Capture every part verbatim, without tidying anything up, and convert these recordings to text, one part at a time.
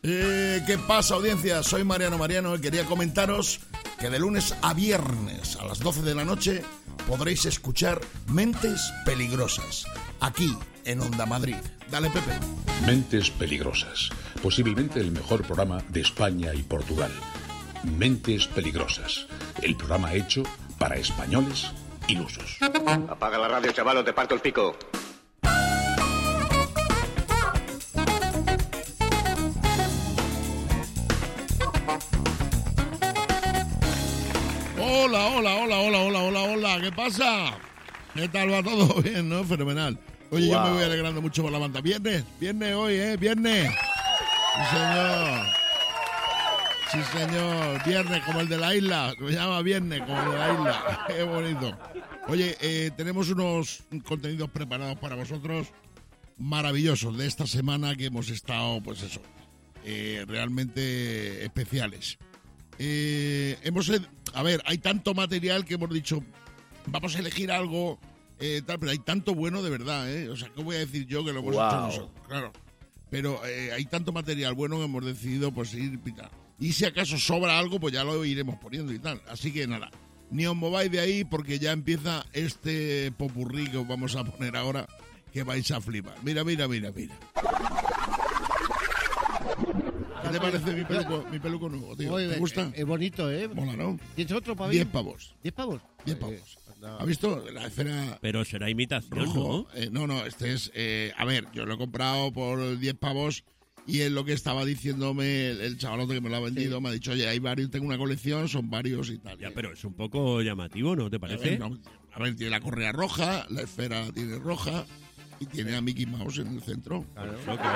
Eh, ¿Qué pasa, audiencia? Soy Mariano Mariano y quería comentaros que de lunes a viernes a las doce de la noche podréis escuchar Mentes Peligrosas, aquí en Onda Madrid. Dale, Pepe. Mentes Peligrosas, posiblemente el mejor programa de España y Portugal. Mentes Peligrosas, el programa hecho para españoles ilusos. Apaga la radio, chaval, o te parto el pico. Hola, hola, hola, hola, hola, hola, hola, ¿qué pasa? ¿Qué tal va todo? Bien, ¿no? Fenomenal. Oye, wow. Yo me voy alegrando mucho por la banda. Viernes, viernes hoy, ¿eh? Viernes. Sí, señor. Sí, señor. Viernes como el de la isla. Se llama viernes como el de la isla. Qué bonito. Oye, eh, tenemos unos contenidos preparados para vosotros maravillosos de esta semana que hemos estado, pues eso, eh, realmente especiales. Eh, hemos, a ver, hay tanto material que hemos dicho, vamos a elegir algo, eh, tal, pero hay tanto bueno de verdad, ¿eh? O sea, ¿qué voy a decir yo que lo hemos wow. hecho nosotros? Claro. Pero eh, hay tanto material bueno que hemos decidido, pues, ir y tal. Y si acaso sobra algo, pues ya lo iremos poniendo y tal. Así que nada, ni os mováis de ahí porque ya empieza este popurrí que os vamos a poner ahora, que vais a flipar. Mira, mira, mira, mira. ¿Qué te parece mi peluco, mi peluco nuevo, tío? Oye, ¿Te gusta? Es bonito, ¿eh? Mola, ¿no? ¿Tienes otro para mí? Diez pavos. ¿Diez pavos? Diez pavos. No. ¿Has visto la esfera? Pero será imitación, rojo? ¿no? Eh, no, no, este es... Eh, a ver, yo lo he comprado por diez pavos y es lo que estaba diciéndome el, el chavalote que me lo ha vendido. Sí. Me ha dicho, oye, hay varios, tengo una colección, son varios y tal. Ya, pero es un poco llamativo, ¿no te parece? A ver, no, a ver, tiene la correa roja, la esfera tiene roja... Y tiene a Mickey Mouse en el centro. Claro.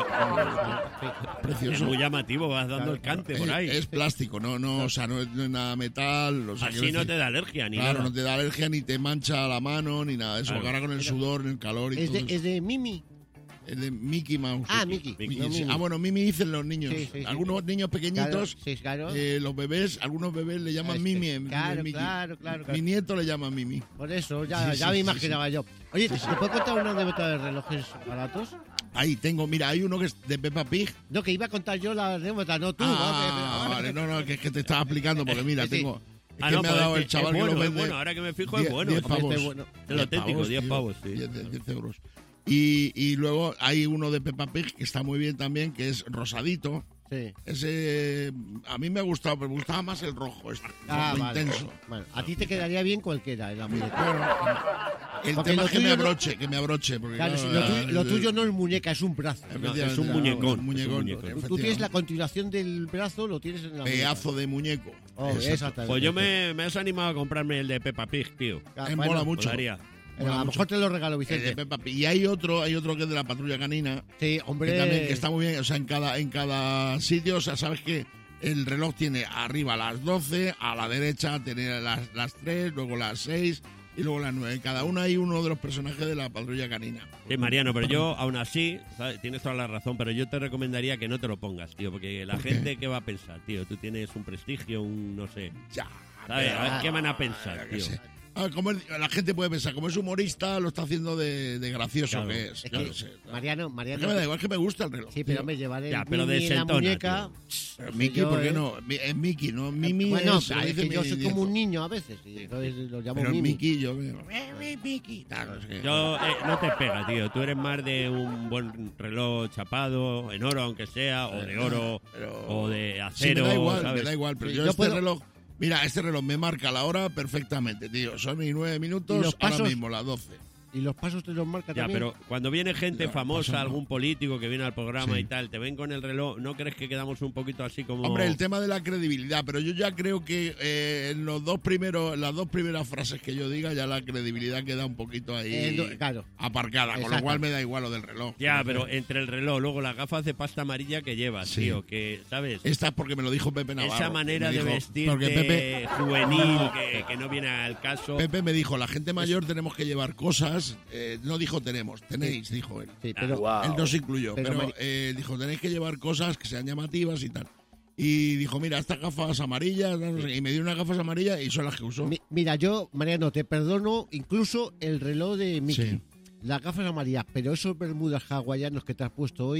Claro. Precioso. Es muy llamativo, vas dando claro, el cante claro. por ahí. Es, es plástico, no, no, claro. O sea, no es, no es nada metal. O sea, así no te da alergia ni claro, nada. Claro, no te da alergia ni te mancha la mano ni nada de eso. Claro. Ahora con el sudor, el calor y es todo de, eso. Es de Mimi. Es de Mickey Mouse. Ah, Mickey. Mickey. No, Sí. Mimi. Ah, bueno, Mimi dicen los niños. Sí, sí, algunos sí. niños pequeñitos, claro, sí, claro. Eh, los bebés, algunos bebés le llaman este, Mimi. Claro, Mickey. claro, claro, claro. Mi nieto le llama Mimi. Por eso, ya, sí, ya sí, me sí, imaginaba sí. yo. Oye, sí, ¿te sí. puedo contar una anécdota de relojes baratos? Ahí tengo, mira, hay uno que es de Peppa Pig. No, que iba a contar yo la anécdota, no tú. Ah, ¿no? vale, no, no, que es que te estaba explicando, porque mira, sí. tengo... Es ah, que no, me ha pues dado es, el chaval es bueno, que lo vende. Es bueno, ahora que me fijo diez, es bueno. diez pavos. Este bueno. Es lo auténtico, diez pavos, sí. diez euros. Y, y luego hay uno de Peppa Pig que está muy bien también, que es rosadito. Sí. Ese a mí me ha gustado, pero me gustaba más el rojo, este, ah, rojo vale. intenso. Bueno, a ti te quedaría bien cualquiera, el muñeca. Bueno, el porque tema es que me abroche, no... que me abroche. Porque claro, claro, lo, tuyo, lo tuyo no es muñeca, es un brazo. No, es un muñecón. Un muñecón, un muñecón. Tú tienes la continuación del brazo, lo tienes en la pedazo de muñeco. Oh, exactamente. Pues yo me, me has animado a comprarme el de Peppa Pig, tío. Ah, me bueno, mola mucho. Molaría. Bueno, a lo mejor te lo regalo, Vicente. Y hay otro, hay otro que es de la patrulla canina. Sí, hombre. Que también que está muy bien, o sea, en cada, en cada sitio, o sea, sabes que el reloj tiene arriba las doce, a la derecha tiene las, las tres, luego las seis y luego las nueve. En cada una hay uno de los personajes de la patrulla canina. Sí, Mariano, pero yo aún así, ¿sabes? Tienes toda la razón, pero yo te recomendaría que no te lo pongas, tío, porque la ¿Por gente, ¿qué va a pensar, tío? Tú tienes un prestigio, un, no sé. Ya. ¿Sabes? A ver, ¿qué van a pensar, tío? Ah, como es, la gente puede pensar, como es humorista, lo está haciendo de, de gracioso claro. que es. es claro, que, sí, claro. Mariano, Mariano. Es que me da igual que me gusta el reloj. Sí, pero tío. me llevaré ya, pero Mimi de la muñeca. Pero Mickey, ¿por qué eh? no? Es Mickey, ¿no? Mimi bueno, es... es que yo soy nieto. como un niño a veces, y entonces lo llamo pero Mimi. Mickey, yo... Mickey. Claro, es que... Yo, eh, no te pega, tío. Tú eres más de un buen reloj chapado, en oro aunque sea, o de oro, pero... o de acero, sí, me da igual, ¿sabes? me da igual, pero sí, yo, yo este puedo... reloj... Mira, este reloj me marca la hora perfectamente, tío. Son mis nueve minutos, los pasos? ahora mismo, las doce. Y los pasos te los marca ya, también. pero cuando viene gente ya, famosa, no. algún político que viene al programa sí. y tal, te ven con el reloj, ¿no crees que quedamos un poquito así como...? Hombre, el tema de la credibilidad, pero yo ya creo que eh, en los dos primeros, las dos primeras frases que yo diga, ya la credibilidad queda un poquito ahí eh, no, claro. aparcada, con Exacto. lo cual me da igual lo del reloj. Ya, pero entre el reloj, luego las gafas de pasta amarilla que llevas, sí. tío, que, ¿sabes? Esta es porque me lo dijo Pepe Navarro. Esa manera dijo, de vestirte porque Pepe, juvenil, que, que no viene al caso. Pepe me dijo, la gente mayor tenemos que llevar cosas, eh, no dijo tenemos, tenéis, sí. dijo él. Sí, pero, wow. Él no se incluyó, pero, pero eh, dijo, tenéis que llevar cosas que sean llamativas y tal. Y dijo, mira, estas gafas amarillas, no sé, y me dio unas gafas amarillas y son las que usó. Mi, mira, yo, Mariano, te perdono incluso el reloj de Mickey. Sí. Las gafas amarillas, pero esos bermudas hawaianos que te has puesto hoy...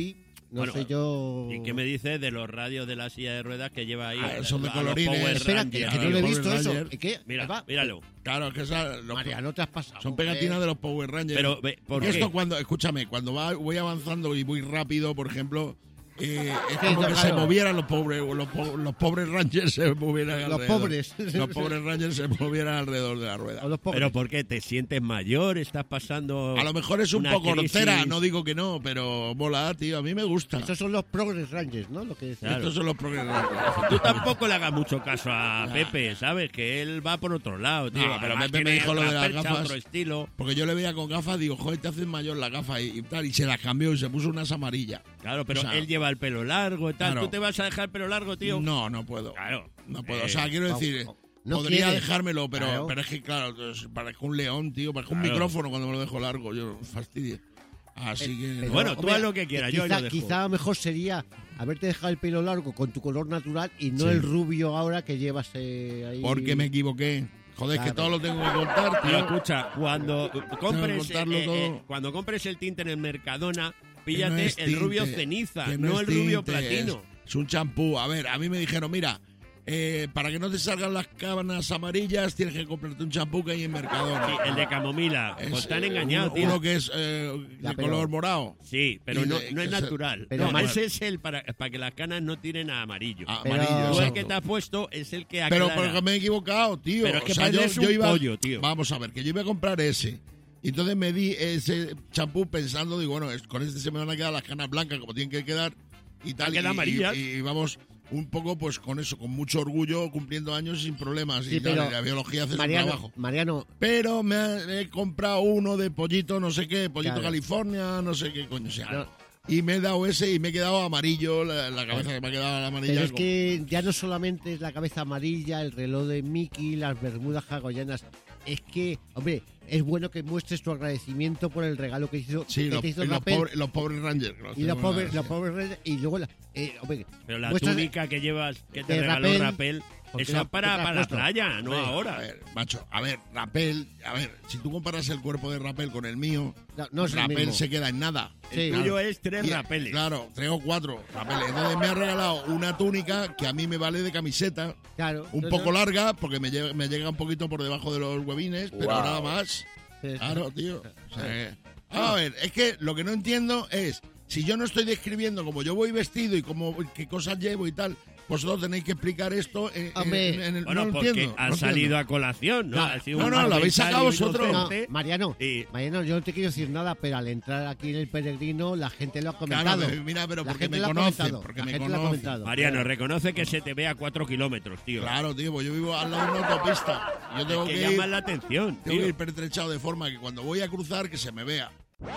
No Bueno, sé yo... ¿Y qué me dices de los radios de la silla de ruedas que lleva ahí? Ah, son de a los colorines. Power Espera, que, Rangers, que a yo no he los visto Power eso. Rangers. ¿Y qué? Mira, Va, míralo. Claro, es que esa, los- María, no te has pasado. son hombre. pegatinas de los Power Rangers. Pero, ve, ¿por Porque qué? esto cuando, escúchame, cuando va, voy avanzando y voy rápido, por ejemplo, eh, es Sí, como que claro. se movieran los pobres, los, po- los pobres Rangers se movieran Los alrededor. pobres. Los pobres Rangers se movieran alrededor de la rueda. O los pobres. ¿Pero por qué? ¿Te sientes mayor? ¿Estás pasando A lo mejor es un una poco crisis? grosera, no digo que no, pero mola, tío, a mí me gusta. Esos son los Progress Rangers, ¿no? Lo que decía. Claro. Estos son los Progress Rangers. Tú tampoco le hagas mucho caso a Ah. Pepe, ¿sabes? Que él va por otro lado, tío. No, pero Además Pepe me tiene dijo lo de otra las percha, gafas. otro estilo. Porque yo le veía con gafas, digo, joder, te haces mayor la gafa y, y tal, y se las cambió y se puso unas amarillas. Claro, pero O sea, él lleva el pelo largo y tal. claro. ¿Tú te vas a dejar el pelo largo, tío? No, no puedo. Claro. No puedo. Eh, O sea, quiero decir, no, no podría quieres. dejármelo, pero, Claro. pero es que, claro, pues, parezco un león, tío, parezco un Claro. micrófono cuando me lo dejo largo, yo fastidio. Así que... Pero, Bueno, tú hombre, haz lo que quieras, yo ahí quizá, lo dejo. quizá mejor sería haberte dejado el pelo largo con tu color natural y no Sí. el rubio ahora que llevas eh, ahí. Porque me equivoqué. Joder, es que Claro. todo lo tengo que contar, Pero tío. escucha, cuando compres, contarlo eh, eh, todo. cuando compres el tinte en el Mercadona, Que no píllate es el rubio tinte, ceniza, que no, es el rubio tinte, platino. Es, es un champú. A ver, a mí me dijeron, mira, eh, para que no te salgan las cabanas amarillas, tienes que comprarte un champú que hay en Mercadona. Sí, el de camomila. Es, Pues están eh, engañados, uno, tío. uno que es eh, Ya, de pero- color morado. Sí, pero Y no, de- no es que se- natural. pero no, mal- ese es el para, para que las canas no tiren a amarillo. Ah, Pero- amarillo. Tú el exacto. que te has puesto es el que Pero aclara. porque me he equivocado, tío. Pero es que o sea, yo, pareces yo un iba, pollo, tío. Vamos a ver, que yo iba a comprar ese. Y entonces me di ese champú pensando, digo, bueno, es- con este se me van a quedar las canas blancas como tienen que quedar y tal. quedar y, amarillas. y- y vamos un poco pues con eso, con mucho orgullo, cumpliendo años sin problemas. Sí, y tal, pero y la biología hace su Mariano, trabajo. Mariano, Pero me ha- he comprado uno de pollito, no sé qué, pollito Claro. California, no sé qué coño sea. No. Y me he dado ese y me he quedado amarillo, la, la cabeza que me ha quedado amarilla. pero es como- que ya no solamente es la cabeza amarilla, el reloj de Mickey, las bermudas hawaianas. Es que, hombre, es bueno que muestres tu agradecimiento por el regalo que hizo, Sí, que los, te hizo los Rapel. pobres, los pobres Rangers. que los Y los tengo pobres, nada, los sí. pobres reyes, y luego la, eh, hombre, Pero la muestras- túnica que llevas, que te de regaló Rapel, Rapel, porque eso la- es para, ¿qué te has para la puesto? playa, no Hombre, A ahora. ver, macho, a ver, Rapel, a ver, si tú comparas el cuerpo de Rapel con el mío, no, no es el Rapel mismo. se queda en nada. Sí, El claro. tuyo es tres Y- Rapeles. Claro, tres o cuatro Rapeles. Entonces me ha regalado una túnica que a mí me vale de camiseta, Claro. un no, poco no, larga, porque me llega, me llega un poquito por debajo de los huevines, pero Wow. nada más. sí, sí. Claro, tío. O sea, que- a ver, es que lo que no entiendo es, si yo no estoy describiendo cómo yo voy vestido y cómo, qué cosas llevo y tal, vosotros tenéis que explicar esto en, en- Hombre. en- en el... Bueno, no lo porque entiendo, ha no salido entiendo. a colación, ¿no? Claro. Ha sido No, un no, lo habéis sacado comentario vosotros. No, inocente. Mariano, Y- Mariano, yo no te quiero decir nada, pero al entrar aquí en el peregrino, la gente lo ha Claro, comentado. pero mira, pero La porque gente me lo ha conocen, comentado, porque la me gente lo ha conocen. comentado. Mariano, reconoce que se te ve a cuatro kilómetros, tío. Claro, tío, pues yo vivo al lado de una autopista. Yo tengo que que, llama ir, la atención, tengo que tío. ir pertrechado de forma que cuando voy a cruzar que se me vea.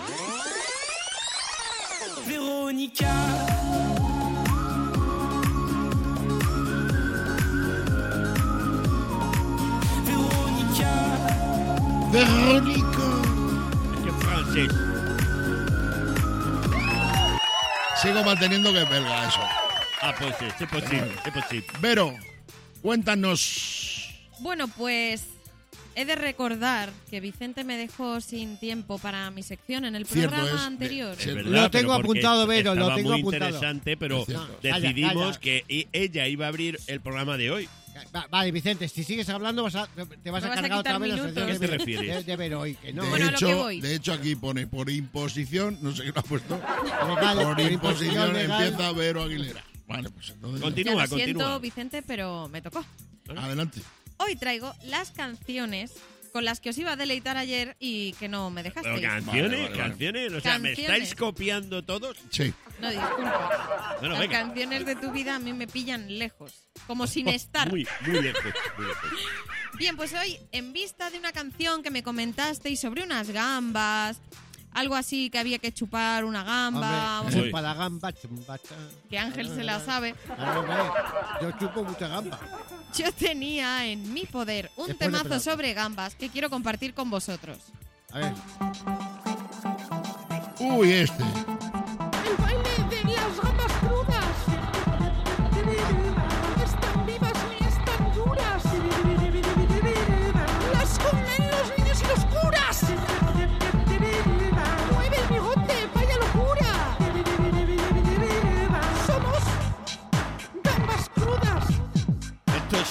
Verónica. Es que es francés. Sigo manteniendo que es belga eso. Ah, pues sí, es posible, es posible. Vero, cuéntanos. Bueno, pues he de recordar que Vicente me dejó sin tiempo para mi sección en el Cierto programa es, anterior. de- Es Lo verdad, tengo pero porque apuntado, Vero, lo estaba tengo muy apuntado. interesante, pero Es cierto. decidimos Calla, calla. que i- ella iba a abrir el programa de hoy. Va- Vale, Vicente, si sigues hablando vas a, te vas Me a vas a cargar otra quitar vez la minutos. sección ¿A qué te de- refieres? de, de Vero hoy, que no. De, Bueno, a lo hecho, que voy. de hecho, aquí pone por imposición, no sé qué lo ha puesto. Legal, por imposición legal. empieza Vero Aguilera. Vale, pues entonces. ya. Continúa, Ya lo siento, continúa. Vicente, pero me tocó. Adelante. Hoy traigo las canciones con las que os iba a deleitar ayer y que no me Pero dejasteis. canciones, Vale, vale, vale. canciones. O sea, ¿me Canciones. estáis copiando todos? Sí. No, disculpa. Bueno, Las venga. canciones de tu vida a mí me pillan lejos, como sin estar. Muy, muy lejos, muy lejos. Bien, pues hoy, en vista de una canción que me comentasteis sobre unas gambas, algo así que había que chupar una gamba, Hombre, Uy. chupa la gamba, chumba, cha. que Ángel se la sabe, Claro, hombre, yo chupo mucha gamba. yo tenía en mi poder un Después de temazo pelado. sobre gambas que quiero compartir con vosotros. A ver, Uy, este. El baile de las gambas crudas. Ni están vivas ni están duras. Las comen los niños y los curas. Mueve el bigote, vaya locura.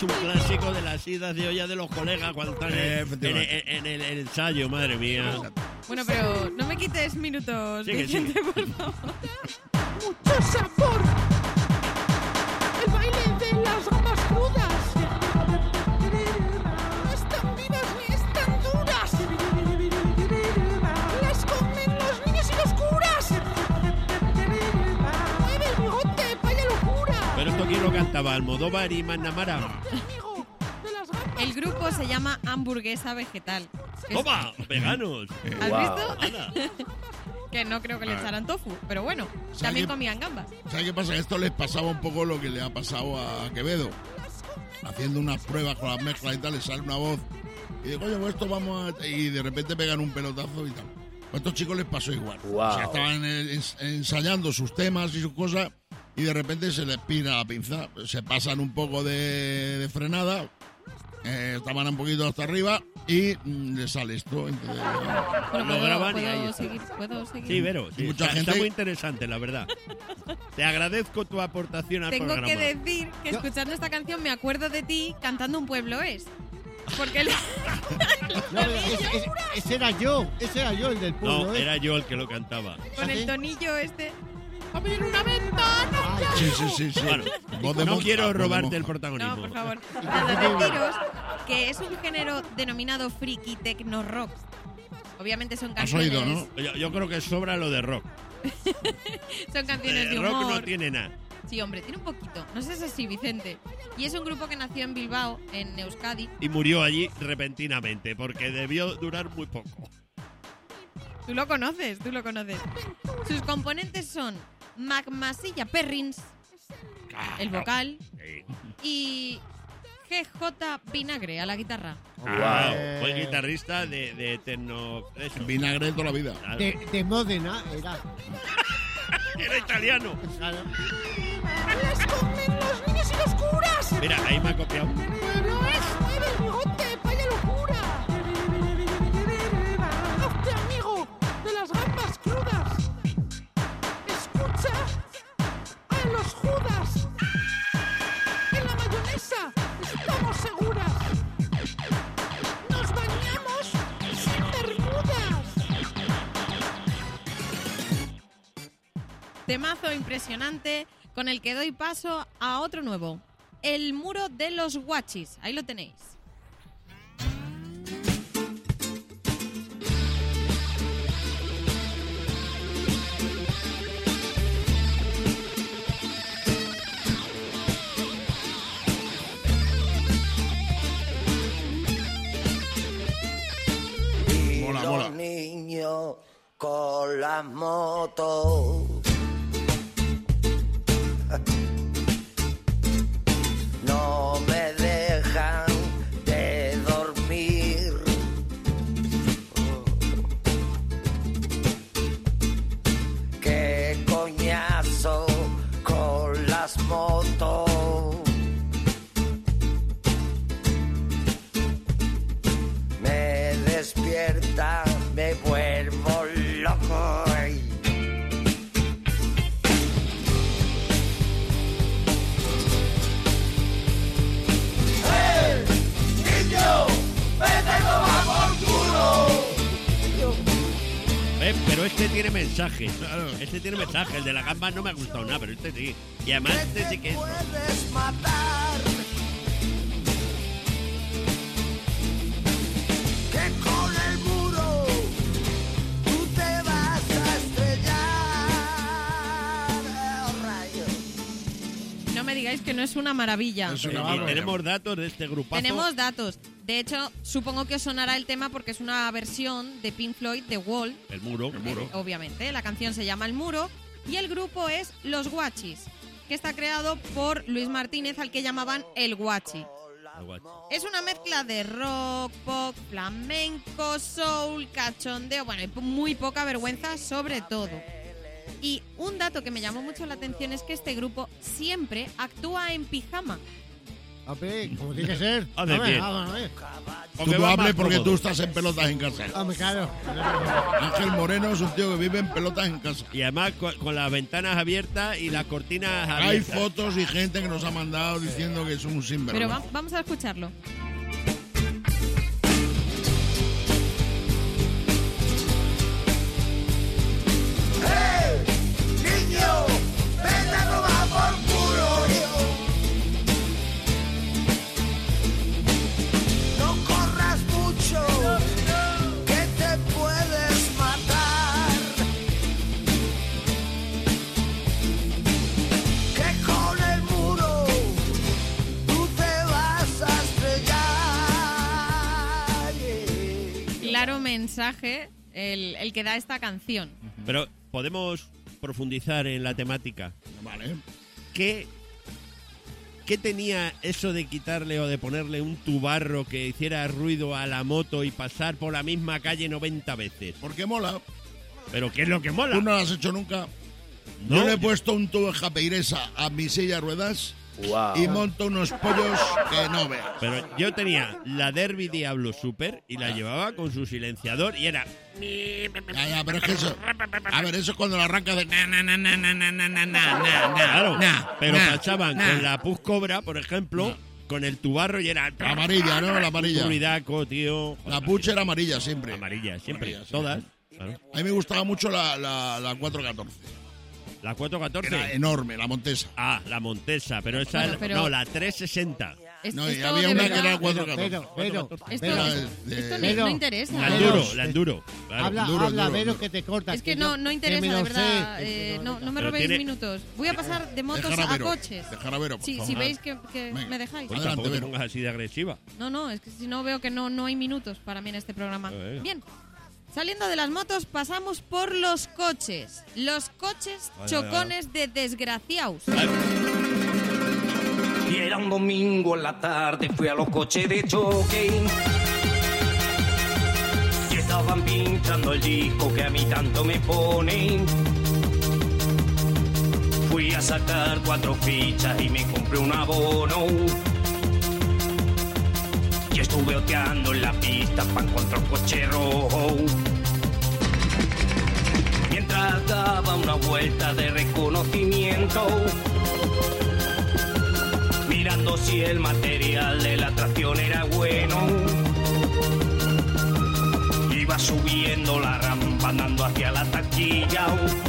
un clásico de las idas de olla de los colegas cuando están Eh, en, efectivamente. en- en el, el ensayo, madre mía. Bueno, pero no me quites minutos, Sigue, Vicente, por favor. Mucho sabor. El baile de las gambas crudas. No están vivas ni están duras. Las comen los niños y los curas. Mueve el bigote, vaya locura. Pero esto quién lo cantaba, Almodóvar y Manamara. Amigo de las gambas. El grupo se llama Hamburguesa Vegetal. que es- ¡Toma! ¡Veganos! ¿Has Wow. visto? Ana. Que no creo que le echaran tofu, pero bueno, también que- comían gambas. ¿Sabes qué pasa? Esto les pasaba un poco lo que le ha pasado a Quevedo. Haciendo unas pruebas con las mezclas y tal, le sale una voz. Y digo, oye, pues esto vamos a... Y de repente pegan un pelotazo y tal. A estos chicos les pasó igual. Wow. O sea, estaban eh, ens- ensayando sus temas y sus cosas y de repente se les pira la pinza. Se pasan un poco de, de frenada, eh, estaban un poquito hasta arriba y mm, les sale esto. Entonces, Bueno, Lo graban y ahí ¿puedo está. seguir? ¿Puedo seguir? Sí, Vero, sí, Mucha está, gente- está muy interesante, la verdad. Te agradezco tu aportación al Tengo programa. que decir que escuchando esta canción me acuerdo de ti cantando Un pueblo es. Porque el- No, ese, ese- ese era yo, ese era yo el del pueblo. No, ¿eh? era yo el que lo cantaba. con el tonillo este. Abrir una ventana. Ay, sí, sí, sí, sí. Bueno, Voz de no monja, quiero voz de robarte el monja. protagonismo. No, por favor. Nada, deciros que es un género denominado friki techno rock. Obviamente son Has canciones, oído, ¿no? Yo, yo creo que sobra lo de rock. son canciones de Eh, rock humor. no tiene nada. Sí, hombre, tiene un poquito. No sé si es así, Vicente. Y es un grupo que nació en Bilbao, en Euskadi. Y murió allí repentinamente, porque debió durar muy poco. Tú lo conoces, tú lo conoces. Sus componentes son Magmasilla Perrins, el vocal, Sí. y G J Vinagre a la guitarra. Wow. Fue guitarrista de, de Tecno... eso. Vinagre toda la vida. Claro. De, de Módena era. Era italiano. Claro. Las comen los niños y los curas. Mira, ahí me ha copiado. Pueblo es. Mueve el bigote, vaya locura. Hazte amigo de las gambas crudas. Escucha a los judas. En la mayonesa estamos seguras. Nos bañamos sin bermudas. Temazo impresionante con el que doy paso a otro nuevo. El muro de los guachis. Ahí lo tenéis. Y Mola, los mola. niños con las motos. No me dejan de dormir. Qué coñazo con las motos. Me despierta, me vuelvo loco. ¡Eh! ¡Niño! ¡Vete a tomar por culo! Eh, pero este tiene mensaje. Este tiene mensaje. El de la gamba no me ha gustado nada, pero este sí. Y además este sí que es... Puedes matar. Que con el muro tú te vas a estrellar. Oh, rayos. No me digáis que no es una maravilla. Es una Y bárbara. tenemos datos de este grupazo. Tenemos datos. De hecho, supongo que os sonará el tema porque es una versión de Pink Floyd, The Wall. El muro, el muro. Obviamente, la canción se llama El Muro y el grupo es Los Guachis, que está creado por Luis Martínez, al que llamaban El Guachi. El guacho. Es una mezcla de rock, pop, flamenco, soul, cachondeo, bueno, y po- muy poca vergüenza sobre todo. Y un dato que me llamó mucho la atención es que este grupo siempre actúa en pijama. Hombre, como tiene que ser. Haces Hombre, bien. vamos a ver. Tú Porque no va hables más porque cómodo. tú estás en pelotas en casa. Hombre, claro. Ángel Moreno es un tío que vive en pelotas en casa. Y además con, con las ventanas abiertas y las cortinas abiertas. Hay fotos y gente que nos ha mandado diciendo que es un Pero sinvergüenza. va- vamos a escucharlo. ¡Hey! ¡Niño! ¡Vete a tomar por culo! No corras mucho, que te puedes matar. Que con el muro tú te vas a estrellar. Yeah. Claro mensaje el, el que da esta canción. Pero podemos profundizar en la temática. Vale. ¿Qué, ¿Qué tenía eso de quitarle o de ponerle un tubarro que hiciera ruido a la moto y pasar por la misma calle noventa veces? Porque mola. ¿Pero qué es lo que mola? Tú no lo has hecho nunca. No. Yo le he puesto un tubo de japeiresa a mi silla de ruedas y monto unos pollos que no veas. Pero yo tenía la Derby Diablo Super y la llevaba con su silenciador y era... Ya, ya, pero es que eso... A ver, eso es cuando la arranca de... Na, na, na, na, na, na, na, na, na, Claro, na, pero na, pasaban na. con la Puz Cobra, por ejemplo, con el tubarro y era... La amarilla, ¿no? La amarilla. Un ruidaco, tío. La pucha era amarilla siempre. Amarilla, siempre. Amarilla, sí. Todas. Claro. A mí me gustaba mucho la, la, la cuatro catorce. La cuatro catorce. Era enorme, la Montesa. Ah, la Montesa, pero esa Bueno, es- pero- no, la trescientos sesenta. Es- No, y esto había de una verdad- que era cuatro catorce. Pero, pero, Esto, Era de- esto de- no, no Pero- interesa. La Pero- enduro, la enduro. Claro. habla, duro, habla, duro, ve duro. lo que te cortas. Es que yo- no, no interesa, que me de lo verdad. sé. eh, no, no me Pero robéis tiene- minutos. Voy a pasar de motos Dejar a a Vero, coches. dejar a Vero, por Sí, favor. si veis que, que Venga. me dejáis. Pues Adelante, tampoco te Vero. pongas así de agresiva. No, no, es que si no veo que no, no hay minutos para mí en este programa. Eh. Bien, saliendo de las motos pasamos por los coches. Los coches Vaya, chocones de desgraciados. Y era un domingo en la tarde, fui a los coches de choque. Y estaban pinchando el disco que a mí tanto me pone. Fui a sacar cuatro fichas y me compré un abono. Y estuve oteando en la pista para encontrar un coche rojo. Mientras daba una vuelta de reconocimiento, mirando si el material de la tracción era bueno. Iba subiendo la rampa andando hacia la taquilla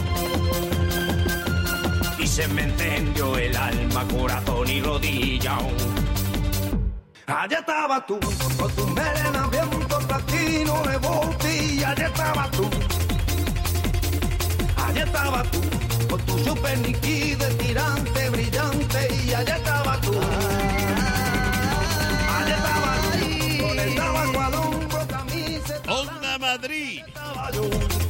y se me encendió el alma, corazón y rodilla. Allá estaba tú, con tu melena viento platino de voltilla. Allá estaba tú, allá estaba tú, con tu super níquido, tirante, brillante. Y allá estaba tú, allá estaba tú, con el tabaco al hombro, camiseta. ¡Onda Madrid! Estaba yo,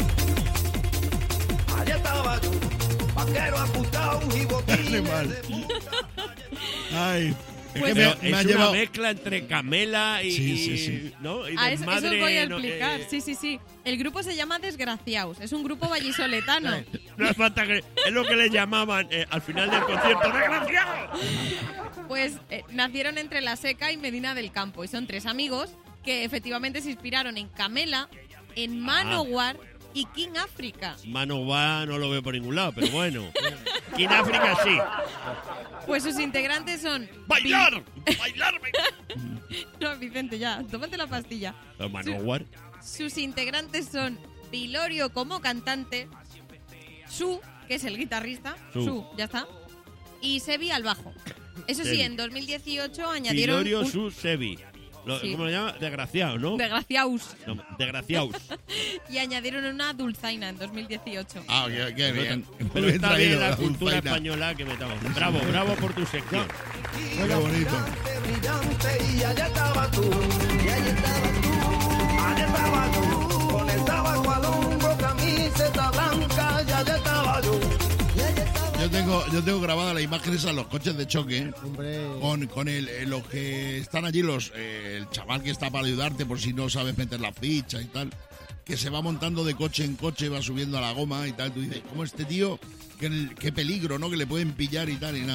allá estaba yo, vaquero ajustado y botines Animal. de punta. Ay, es Pues que me, Pero me es ha una llevado... mezcla entre Camela y... Sí, sí, sí. ¿no? Y A eso, eso os desmadre, voy a no, explicar. eh, Sí, sí, sí. El grupo se llama Desgraciaos. Es un grupo vallisoletano. No hace falta que... Es lo que le llamaban eh, al final del concierto. ¡Desgraciado! Pues eh, nacieron entre La Seca y Medina del Campo. Y son tres amigos que efectivamente se inspiraron en Camela, en Manowar y King África. Manowar no lo veo por ningún lado, pero bueno. Y en África sí. Pues sus integrantes son... ¡Bailar! ¡Bailar! No, Vicente, ya. Tómate la pastilla. Pero Manowar... Sus integrantes son Pilorio como cantante, Su, que es el guitarrista, Su. Su, ya está, y Sebi al bajo. Eso sí, Sebi. en dos mil dieciocho añadieron Pilorio un... Su Sebi. Lo- Sí. ¿Cómo lo llama? Desgraciado, ¿no? Desgraciaos. No, desgraciados. Y añadieron una dulzaina en dos mil dieciocho. Ah, qué, qué bien. Pero Muy bien está bien traído, la la cultura dulzaina. española que metamos. Bravo, bravo por tu sección. Qué bonito. Brillante, y allá estaba tú, y allá estaba tú, allá estaba tú, con el tabaco al hombro, camiseta blanca. Y allá estaba yo, y allá estaba Yo tengo, yo tengo grabadas las imágenes a los coches de choque Hombre. con, con el, eh, los que están allí, los eh, el chaval que está para ayudarte por si no sabes meter la ficha y tal, que se va montando de coche en coche, va subiendo a la goma y tal. Tú dices, ¿cómo este tío? Qué, qué peligro, ¿no? Que le pueden pillar y tal y nada.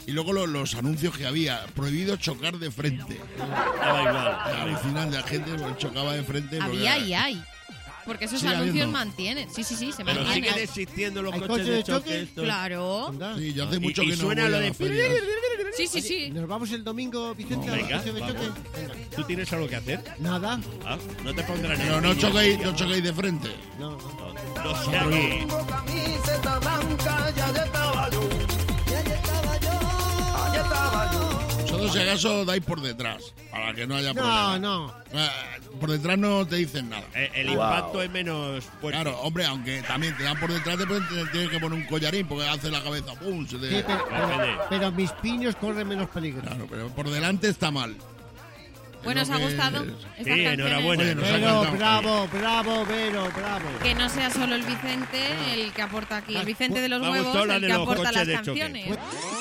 Y luego lo- los anuncios que había, prohibido chocar de frente. Daba igual. Alucinante, la gente pues, chocaba de frente. porque- Había y hay. Porque esos Sigue anuncios habiendo. mantienen. Sí, sí, sí, se Pero mantienen. siguen existiendo los ¿Hay coches coches de de choque. choque? estos. Claro. Anda. Sí, yo hace Y- mucho y que no suena voy lo a de- la feria. Sí, sí, sí. ¿Nos vamos el domingo, Vicente, a Venga, los coches de choque? vamos. Venga. ¿Tú tienes algo que hacer? Nada. Ah, no te pondrán en Pero no choquéis, no choquéis de frente. No, no. No, no sea que- Tengo camiseta blanca, ya ya estaba yo. Ya ya estaba yo. Allá estaba yo. Vosotros si acaso dais por detrás, para que no haya No, problema. no. Eh, por detrás no te dicen nada. Eh, El impacto es menos fuerte. Claro, hombre, aunque también te dan por detrás, te pueden tener- tienes que poner un collarín porque hace la cabeza pum. Se te- Sí, pero, Depende. pero- pero mis piños corren menos peligro. Claro, pero por delante está mal. Bueno, ¿os ha Creo que gustado? es- Estas Sí, canciones? enhorabuena. Oye, nos ha Pero, encantado. bravo, bravo, Vero, bravo. Que no sea solo el Vicente el que aporta aquí. El Vicente de los Me ha huevos gustado la el de que los aporta coches las de choque. canciones.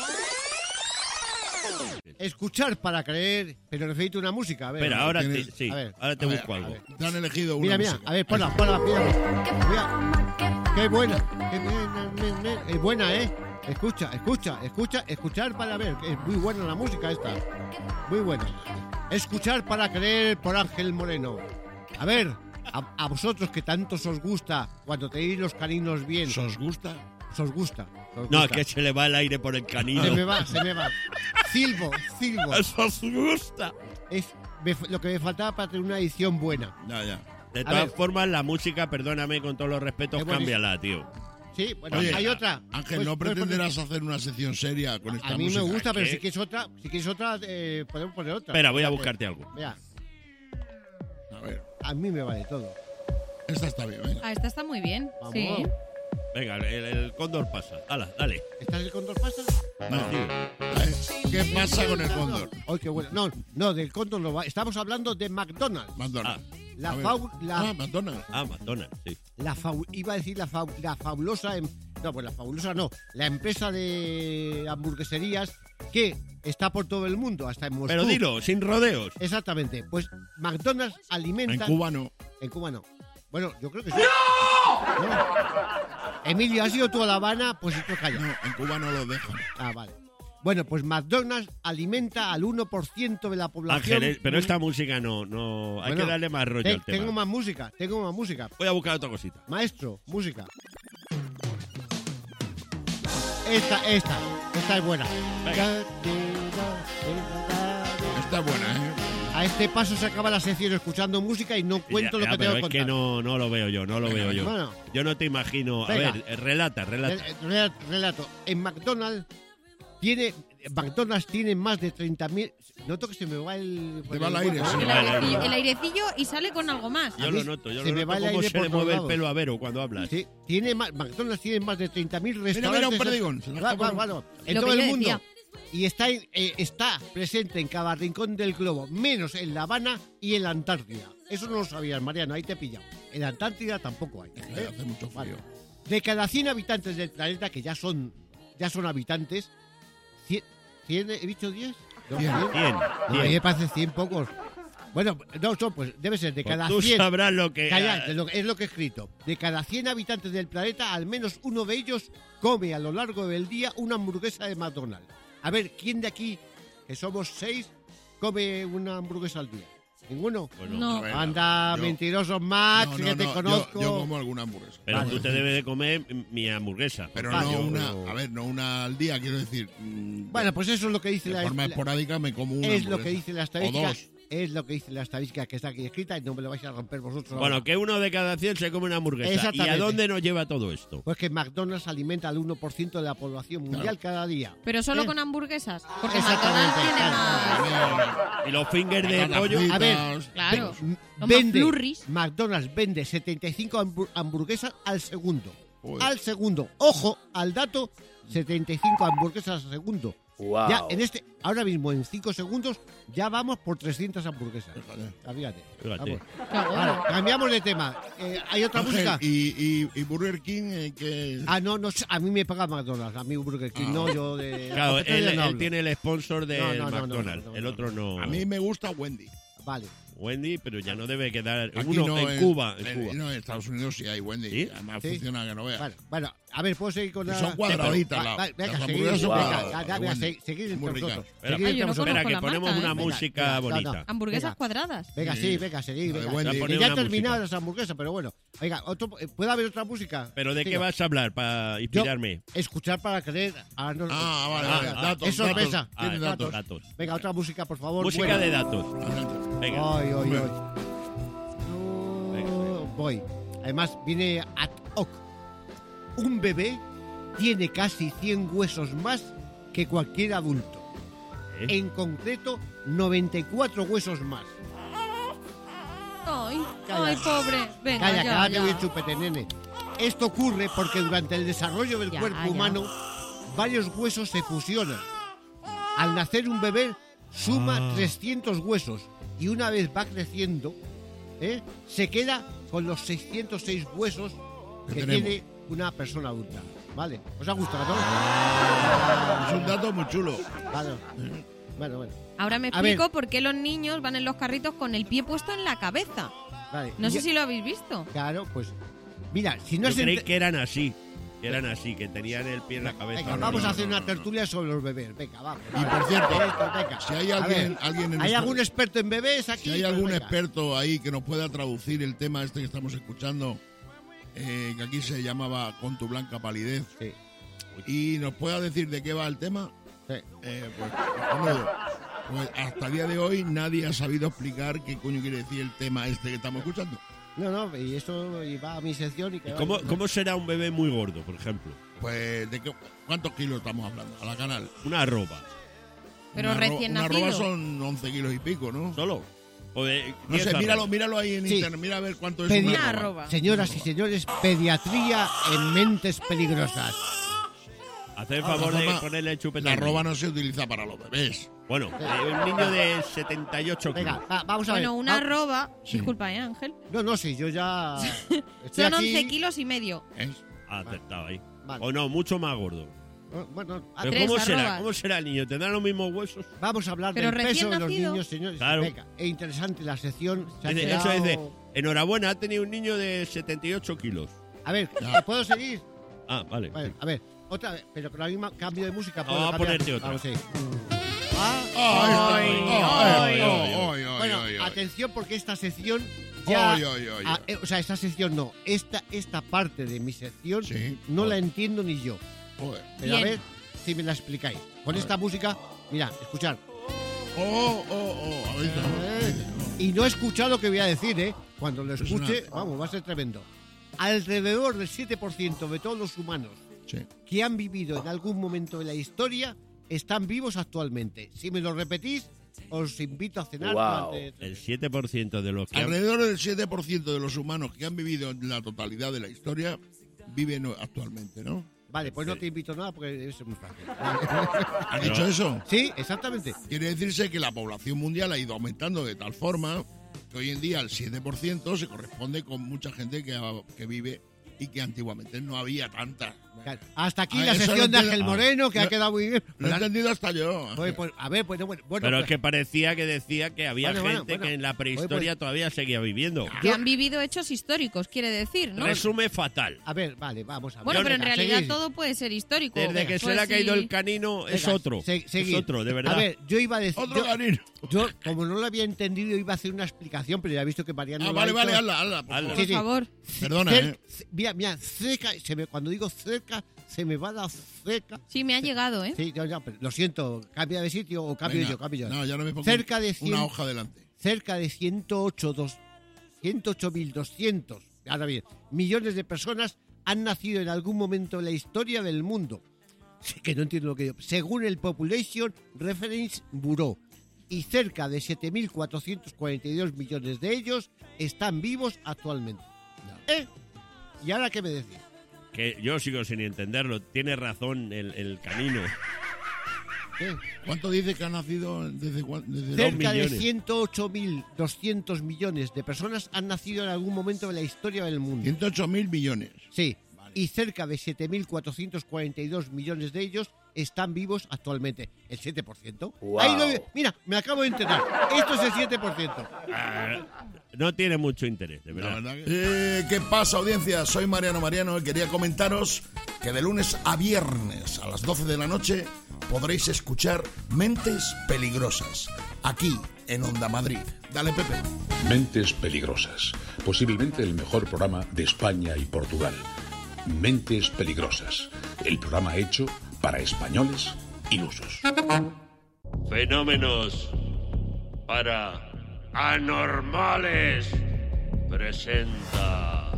Escuchar para creer, pero necesito una música. A ver. Espera, ahora te, tienes- sí, a ver, ahora te A ver, busco a algo. ver, te han elegido una Mira, mira, música. a ver, ponla, ponla, mira. Mira. Qué buena. Qué buena, me- me- Es buena, ¿eh? Escucha, escucha, escucha, escuchar para ver. Es muy buena la música esta. Muy buena. Escuchar para creer por Ángel Moreno. A ver, a, a vosotros que tanto os gusta cuando tenéis los caninos bien, ¿Os gusta? os gusta. os No, gusta. que se le va el aire por el canino. Se me va, se me va. Silbo, silbo. Eso os gusta. Es me- lo que me faltaba para tener una edición buena. Ya, ya. De A todas ver. formas, la música, perdóname con todos los respetos, Es buenísimo. cámbiala, tío. Sí, bueno, Oye, hay otra. Ángel, Pues- ¿no pues- pretenderás hacer una sección seria con esta A mí música? me gusta, pero ¿Qué? si quieres otra, si quieres otra, eh, podemos poner otra. Espera, voy a Fíjate. buscarte algo. Mira, A ver, a mí me vale todo. esta está bien, venga. Ah, esta está muy bien. Vamos. Sí. Venga, el, el cóndor pasa. Hala, dale. ¿Estás el cóndor pasa? No. Sí. ¿Qué pasa con el cóndor? Ay, qué bueno. No, no, del cóndor no va. Estamos hablando de McDonald's. McDonald's. La A ver. fau- la- Ah, McDonald's. Ah, McDonald's, sí. La fau- iba a decir la, fau- la fabulosa. em- no, pues la fabulosa no. La empresa de hamburgueserías que está por todo el mundo, hasta en Moscú. Pero dilo, sin rodeos. Exactamente. Pues McDonald's alimenta. En Cuba no. En Cuba no. Bueno, yo creo que sí. ¿No? Emilio, ¿has ido tú a La Habana? Pues esto calla. No, en Cuba no lo dejan. Ah, vale. Bueno, pues McDonald's alimenta al uno por ciento de la población. Ángeles, pero esta música no, no. Hay Bueno, que darle más rollo Te- al tema. tengo más música, tengo más música. Voy a buscar otra cosita. Maestro, música. Esta, esta, esta es buena. Esta es buena, ¿eh? A este paso se acaba la sección escuchando música y no cuento Ya, lo ya, que pero tengo es que que contar. no, no lo veo yo, no lo Venga, veo yo. bueno. Yo no te imagino. A Venga. ver, eh, relata, relata. Eh, rel- Relato. En McDonald's tiene. McDonald's tiene más de treinta mil. Noto que se me va el. Te va el aire, sí. El Vale, airecillo, vale. el airecillo y sale con algo más. Yo a lo mí noto, yo se lo me va noto el cómo aire se le por todos mueve el lados. pelo a Vero cuando hablas. Sí, tiene más, McDonald's tiene más de treinta mil mira, restaurantes. un perdigón, se nos Va- escapa va- uno. va- en Lo todo que el yo mundo. decía. Y está, en- eh, está presente en cada rincón del globo, menos en La Habana y en la Antártida. Eso no lo sabías, Mariano, ahí te he pillado. En la Antártida tampoco hay. ¿eh? Hace mucho frío. De cada cien habitantes del planeta, que ya son, ya son habitantes, cien, cien, ¿he dicho diez? No, Cien. cien. Bien, No, a mí bien. me parece cien pocos. Bueno, no, son, pues debe ser de Pues cada tú cien. sabrás lo que. Calla, ah, es lo, es lo que he escrito. De cada cien habitantes del planeta, al menos uno de ellos come a lo largo del día una hamburguesa de McDonald's. A ver, ¿quién de aquí, que somos seis, come una hamburguesa al día? ¿Ninguno? bueno, No. A ver, Anda, yo- mentirosos, Max, No, que no, te no, conozco. Yo, yo como alguna hamburguesa. Pero Vale. tú te debes de comer mi hamburguesa. Pero Vale. no Yo- una, a ver, no una al día, quiero decir. mm, Bueno, pues eso es lo que dice de la, forma la- esporádica me como una es lo hamburguesa. que dice la O estadística. dos. Es lo que dice la estadística que está aquí escrita y no me lo vais a romper vosotros. Bueno, ahora. que uno de cada cien se come una hamburguesa. ¿Y a Exactamente. dónde nos lleva todo esto? Pues que McDonald's alimenta al uno por ciento de la población mundial cada día. Pero solo ¿Eh? con hamburguesas. Porque Exactamente, McDonald's tiene claro. más. Y los fingers de Patatas pollo. fritas. A ver, Claro. M- Los vende, McFlurries. McDonald's vende setenta y cinco hambur- hamburguesas al segundo. Joder. Al segundo. Ojo al dato, setenta y cinco hamburguesas al segundo. Wow. Ya en este, ahora mismo en cinco segundos ya vamos por trescientas hamburguesas. Fíjate. Ah, Fíjate. Fíjate. Vamos. Qué bueno. Ahora, cambiamos de tema. Eh, ¿Hay otra Ángel, música? y, y, y Burger King, eh, que... Ah, no, no, sé, a mí me paga McDonald's, a mí Burger King, Ah. no, yo de... la Claro, él, competencia no él hablo. tiene el sponsor del No, no, no, no, McDonald's. no, no, el no. otro no. A mí me gusta Wendy. Vale. Wendy, pero ya no debe quedar Aquí uno no, en en- Cuba. En en- Cuba. No, en Estados Unidos sí hay Wendy. ¿Sí? Además ¿Sí? funciona que no veas. Bueno, bueno, a ver, ¿puedo seguir con Que la...? son cuadraditas. Va- la- va- venga, las seguid, hamburguesas son venga, cuadradas, ya, ya, la venga, Wendy. se- seguid Muy entre ricas. vosotros. Espera, Seguid Ay, yo entre no vosotros. Espera, conozco que la ponemos marca, una ¿eh? música Venga, no, bonita. no. Hamburguesas Venga. cuadradas. Venga, Sí. sí, venga, seguid, La de venga. Wendy. Ya Que pone ya he una terminado música. las hamburguesas, pero bueno. Venga, otro, ¿puede haber otra música? ¿Pero de Siga. qué vas a hablar para Yo, inspirarme? escuchar para creer. Ah, no, Ah, vale, Ah, vale. ah, datos, es sorpresa. datos. Tiene Ah, datos. datos. Venga, otra música, por favor. Música buena. de datos. Adelante. Venga. Ay, ay, Bueno. ay. No, Venga, voy. Además, viene ad hoc. Un bebé tiene casi cien huesos más que cualquier adulto. ¿Eh? En concreto, noventa y cuatro huesos más. Ay, Calla. ay, pobre. Venga, Calla, ya, cállate ya. bien, chupete, nene. Esto ocurre porque durante el desarrollo del Ya, cuerpo ya. humano, varios huesos se fusionan. Al nacer un bebé, suma Ah. trescientos huesos y una vez va creciendo, ¿eh? se queda con los seiscientos seis huesos Que que tenemos. tiene una persona adulta. ¿Vale? ¿Os ha gustado, no? Es un dato muy chulo. Vale. Bueno, bueno. Ahora me A ver. explico por qué los niños van en los carritos con el pie puesto en la cabeza. Vale. No Y sé ya- si lo habéis visto. Claro, pues... Mira, si no Yo has creí ente- que eran así. Que eran así, que tenían el pie en la cabeza. Venga, No, vamos no, a no, hacer no, una no. tertulia sobre los bebés. Venga, vamos. Y por cierto, venga. si hay A alguien, ver, alguien en ¿hay nuestro- algún experto en bebés aquí? Si hay Pues algún venga. experto ahí que nos pueda traducir el tema este que estamos escuchando, eh, que aquí se llamaba Con tu blanca palidez, Sí, y nos pueda decir de qué va el tema, sí. eh, pues, cojonudo. Pues hasta el día de hoy nadie ha sabido explicar qué coño quiere decir el tema este que estamos escuchando. No, no, y eso y va a mi sección y que ¿Y va- cómo, cómo será un bebé muy gordo, por ejemplo? Pues, ¿de qué, cuántos kilos estamos hablando? A la canal. Una arroba. Pero Una arro- recién Una nacido. arroba son once kilos y pico, ¿no? ¿Solo? O de No diez sé, arrobas. míralo, míralo ahí en Sí. internet, mira a ver cuánto es Pedi- una Una arroba. arroba. Señoras y señores, pediatría en mentes peligrosas. Haced el Ah, favor la de forma- ponerle el chupete. La al arroba niño. no se utiliza para los bebés. Bueno, eh, un niño de setenta y ocho kilos. Venga, va- vamos a ver. Bueno, una Va- arroba. Sí. Disculpa, ¿eh, Ángel? No, no, sí, yo ya... estoy Son aquí- once kilos y medio. ¿eh? Ah, acertado ahí. Vale. O no, mucho más gordo. Oh, Bueno, a- Pero tres ¿cómo será? arrobas. ¿Cómo será el niño? ¿Tendrán los mismos huesos? vamos a hablar Pero del peso recién de los nacido. niños, señores. Claro. Venga, es interesante la sección. Se ha Dice- quedado- Eso es de, enhorabuena, ha tenido un niño de setenta y ocho kilos. A ver, Ya. ¿puedo seguir? Ah, vale. Vale, a ver, otra vez, pero con la misma cambio de música. Vamos ¿puedo a cambiar? ponerte otra. Vamos, sí. Ah, Ay, Ay, ay, ay, ay, ay, ay, bueno, ay, ay. atención porque esta sección ya... Ay, ay, ay, ah, ay. eh, o sea, esta sección no. Esta, esta parte de mi sección Sí. no la Joder. entiendo ni yo. Joder. Pero a Bien. ver si me la explicáis. Con esta música, mira, escuchar. Oh, oh, oh. A ver, Eh, y no he escuchado lo que voy a decir, ¿eh? Cuando lo Es escuche, una- vamos, va a ser tremendo. Alrededor del siete por ciento de todos los humanos sí. que han vivido en algún momento de la historia están vivos actualmente. Si me lo repetís, os invito a cenar. durante- El siete por ciento de los que han- Alrededor del siete por ciento de los humanos que han vivido en la totalidad de la historia viven actualmente, ¿no? Vale, pues no te invito a nada porque eso es muy fácil. ¿Has dicho eso? Sí, exactamente. Quiere decirse que la población mundial ha ido aumentando de tal forma que hoy en día el siete por ciento se corresponde con mucha gente que, ha- que vive y que antiguamente no había tanta. Claro. Hasta aquí A la eso sección lo de Ángel entiendo. Moreno, que Lo- ha quedado muy bien. Lo he entendido hasta yo. Pues, pues, a ver, bueno, bueno, bueno, Pero es pues- que parecía que decía que había Bueno, bueno, gente bueno. que en la prehistoria Oye, pues- todavía seguía viviendo. Que han vivido hechos históricos, quiere decir, ¿no? Resume fatal. a ver, vale, vamos a ver. Bueno, pero en Venga, realidad seguid. todo puede ser histórico. Desde que Pues se le ha caído sí. el canino es Venga, otro. se- Es seguid. otro, de verdad. A ver, yo iba a decir. Otro yo, canino. yo, como no lo había entendido, iba a hacer una explicación, pero ya he visto que Mariano. Ah, lo vale, ha vale, hecho. hazla, hazla. por Hazla. favor. Por sí. favor. Perdona, Cer- ¿eh? c- Mira, mira, cerca, se me, cuando digo cerca, se me va la cerca. Sí, me ha llegado, ¿eh? Sí, ya, ya, pero lo siento, cambia de sitio o cambio Venga. yo, cambio yo. No, ya no me pongo Cerca de cien- una hoja delante. Cerca de ciento ocho mil doscientos, ahora bien, millones de personas han nacido en algún momento de la historia del mundo. Sí, que no entiendo lo que digo. Según el Population Reference Bureau. Y cerca de siete mil cuatrocientos cuarenta y dos millones de ellos están vivos actualmente. ¿Eh? ¿Y ahora qué me decís? Que yo sigo sin entenderlo. Tiene razón el, el canino. ¿Eh? ¿Cuánto dice que ha nacido desde cuándo? Desde Cerca de millones. ciento ocho mil doscientos millones de personas han nacido en algún momento de la historia del mundo. ciento ocho mil millones. Sí, y cerca de siete mil cuatrocientos cuarenta y dos millones de ellos están vivos actualmente. ¿El siete por ciento? Wow. Ahí lo- mira, me acabo de enterar. Esto es el siete por ciento. Ah, no tiene mucho interés, de verdad. La verdad que- Eh, ¿Qué pasa, audiencia? Soy Mariano Mariano y quería comentaros que de lunes a viernes a las doce de la noche podréis escuchar Mentes Peligrosas, aquí en Onda Madrid. Dale, Pepe. Mentes Peligrosas. Posiblemente el mejor programa de España y Portugal. Mentes Peligrosas. El programa hecho para españoles ilusos. Fenómenos para anormales presenta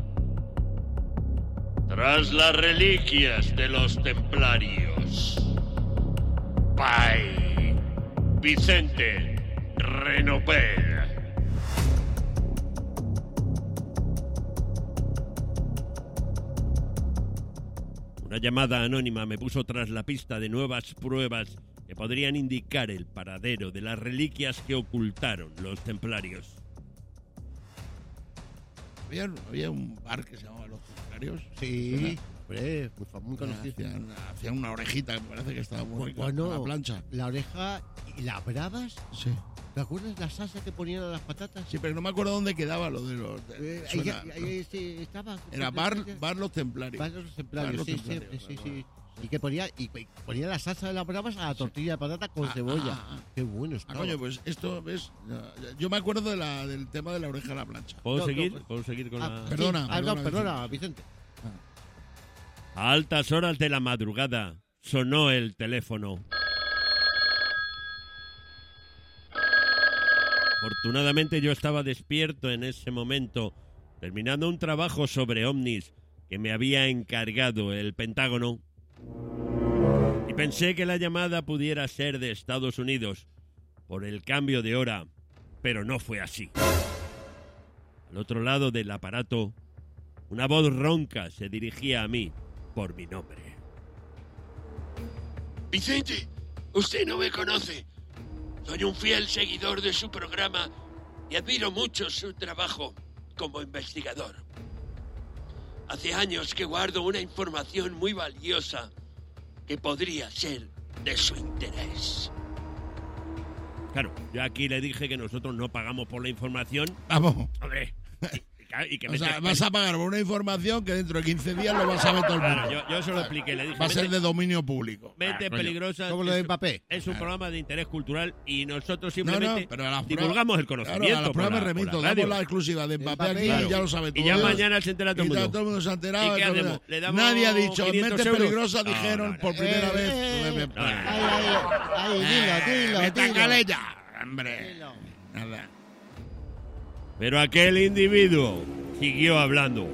Tras las reliquias de los templarios, by Vicente Renopel. Una llamada anónima me puso tras la pista de nuevas pruebas que podrían indicar el paradero de las reliquias que ocultaron los templarios. Había, había un bar que se llamaba Los Templarios. Sí, hombre, muy, fa- muy conocido. Hacían, hacían una orejita que me parece que estaba muy rica. Bueno, con la plancha. la oreja y las bravas. Sí. ¿Te acuerdas la salsa que ponían a las patatas? Sí, pero no me acuerdo dónde quedaba lo de los... Eh, ahí, suena, ahí- ¿no? ahí sí, estaba. Era bar, bar Los Templarios. Bar Los Templarios, Bar Los sí, Templarios, sí, sí, vale, sí. Y que ponía, y y ponía la salsa de las bravas a la tortilla de patata con Ah, cebolla. ah, ah. Qué bueno Ah, estaba. coño, pues esto, ¿ves? Yo me acuerdo de la, del tema de la oreja a la plancha. ¿Puedo No, seguir? no, ¿Puedo seguir con Ah, la...? sí. Perdona, Ah, no, perdona, perdona, Vicente. A altas horas de la madrugada sonó el teléfono. Afortunadamente yo estaba despierto en ese momento, terminando un trabajo sobre ovnis que me había encargado el Pentágono. Y pensé que la llamada pudiera ser de Estados Unidos por el cambio de hora, pero no fue así. Al otro lado del aparato, una voz ronca se dirigía a mí por mi nombre. Vicente, usted no me conoce. Soy un fiel seguidor de su programa y admiro mucho su trabajo como investigador. Hace años que guardo una información muy valiosa que podría ser de su interés. Claro, yo aquí le dije que nosotros no pagamos por la información. Vamos. Hombre, y, y que O me sea, te- vas a pagar por una información que dentro de quince días lo vas a ver todo el mundo. Claro, yo, yo se lo expliqué, le dije. Va a ser "Mete- de dominio público. Mentes Ah, coño. Peligrosas Como lo de es- Mbappé. Es un Claro. programa de interés cultural y nosotros No, simplemente no, pero a las divulgamos el pruebas- conocimiento. Claro, a las por pruebas la- me por remito. la radio. Damos la exclusiva de Mbappé Mbappé, aquí claro. y ya lo sabe todo. Y ya Dios. mañana se entera todo el Y ya mundo. todo el mundo se ha enterado. ¿Y qué todo el hacemos? mundo- ¿Le damos Nadie ha dicho, quinientos Mentes euros? Peligrosas No, dijeron no, no. por primera Eh, vez. eh, Joder, no, no. Ay, ay, ay, dilo, dilo, Vete a dilo. Calella, hombre. Dilo. Nada. Pero aquel individuo siguió hablando.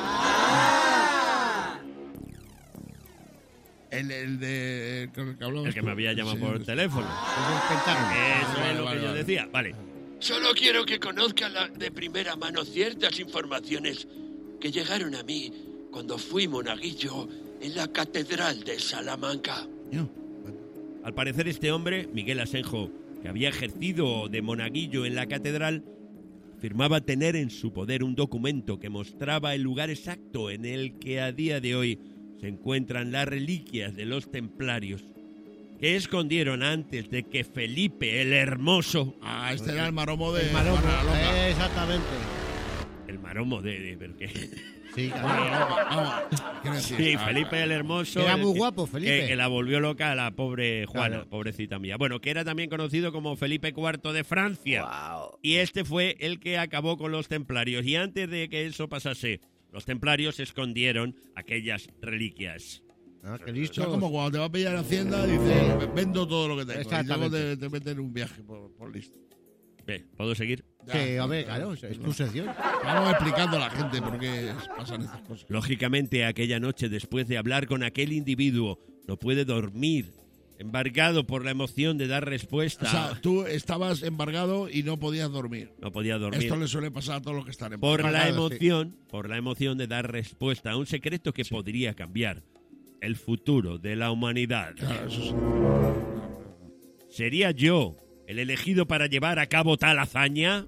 El, el de... El que hablamos El que me había llamado Sí, por sí. teléfono. El Pentágono. Eso vale, es lo vale, que yo vale. decía. Vale. Solo quiero que conozca la- de primera mano ciertas informaciones que llegaron a mí cuando fui monaguillo en la Catedral de Salamanca. Yo. Al parecer este hombre, Miguel Asenjo, que había ejercido de monaguillo en la catedral, afirmaba tener en su poder un documento que mostraba el lugar exacto en el que a día de hoy se encuentran las reliquias de los templarios, que escondieron antes de que Felipe el Hermoso, Ah, este era el maromo de... El maromo. Barra Loca. Eh, exactamente. el maromo de... de ¿pero qué? Sí, claro. Barra Loca, vamos. Quiero decir, Sí, ah, Felipe el Hermoso. Era el muy que- guapo, Felipe. Que, que la volvió loca a la pobre Juana, Claro. pobrecita mía. Bueno, que era también conocido como Felipe cuarto de Francia. Y este fue el que acabó con los templarios. Y antes de que eso pasase, los templarios escondieron aquellas reliquias. Ah, qué O listo. sea, como cuando te va a pillar Hacienda, dices, vendo todo lo que tengo. Y luego Exactamente. te, te meten un viaje por, por listo. Ve, ¿puedo seguir? Sí, a ver, claro, es tu sección. Vamos explicando a la gente por qué pasan estas cosas. Lógicamente, aquella noche, después de hablar con aquel individuo, no puede dormir, embargado por la emoción de dar respuesta. O sea, tú estabas embargado y no podías dormir. No podía dormir. Esto le suele pasar a todos los que están Por la embargados. emoción, por la emoción de dar respuesta a un secreto que podría cambiar el futuro de la humanidad. Claro, eso sí. ¿Sería yo el elegido para llevar a cabo tal hazaña?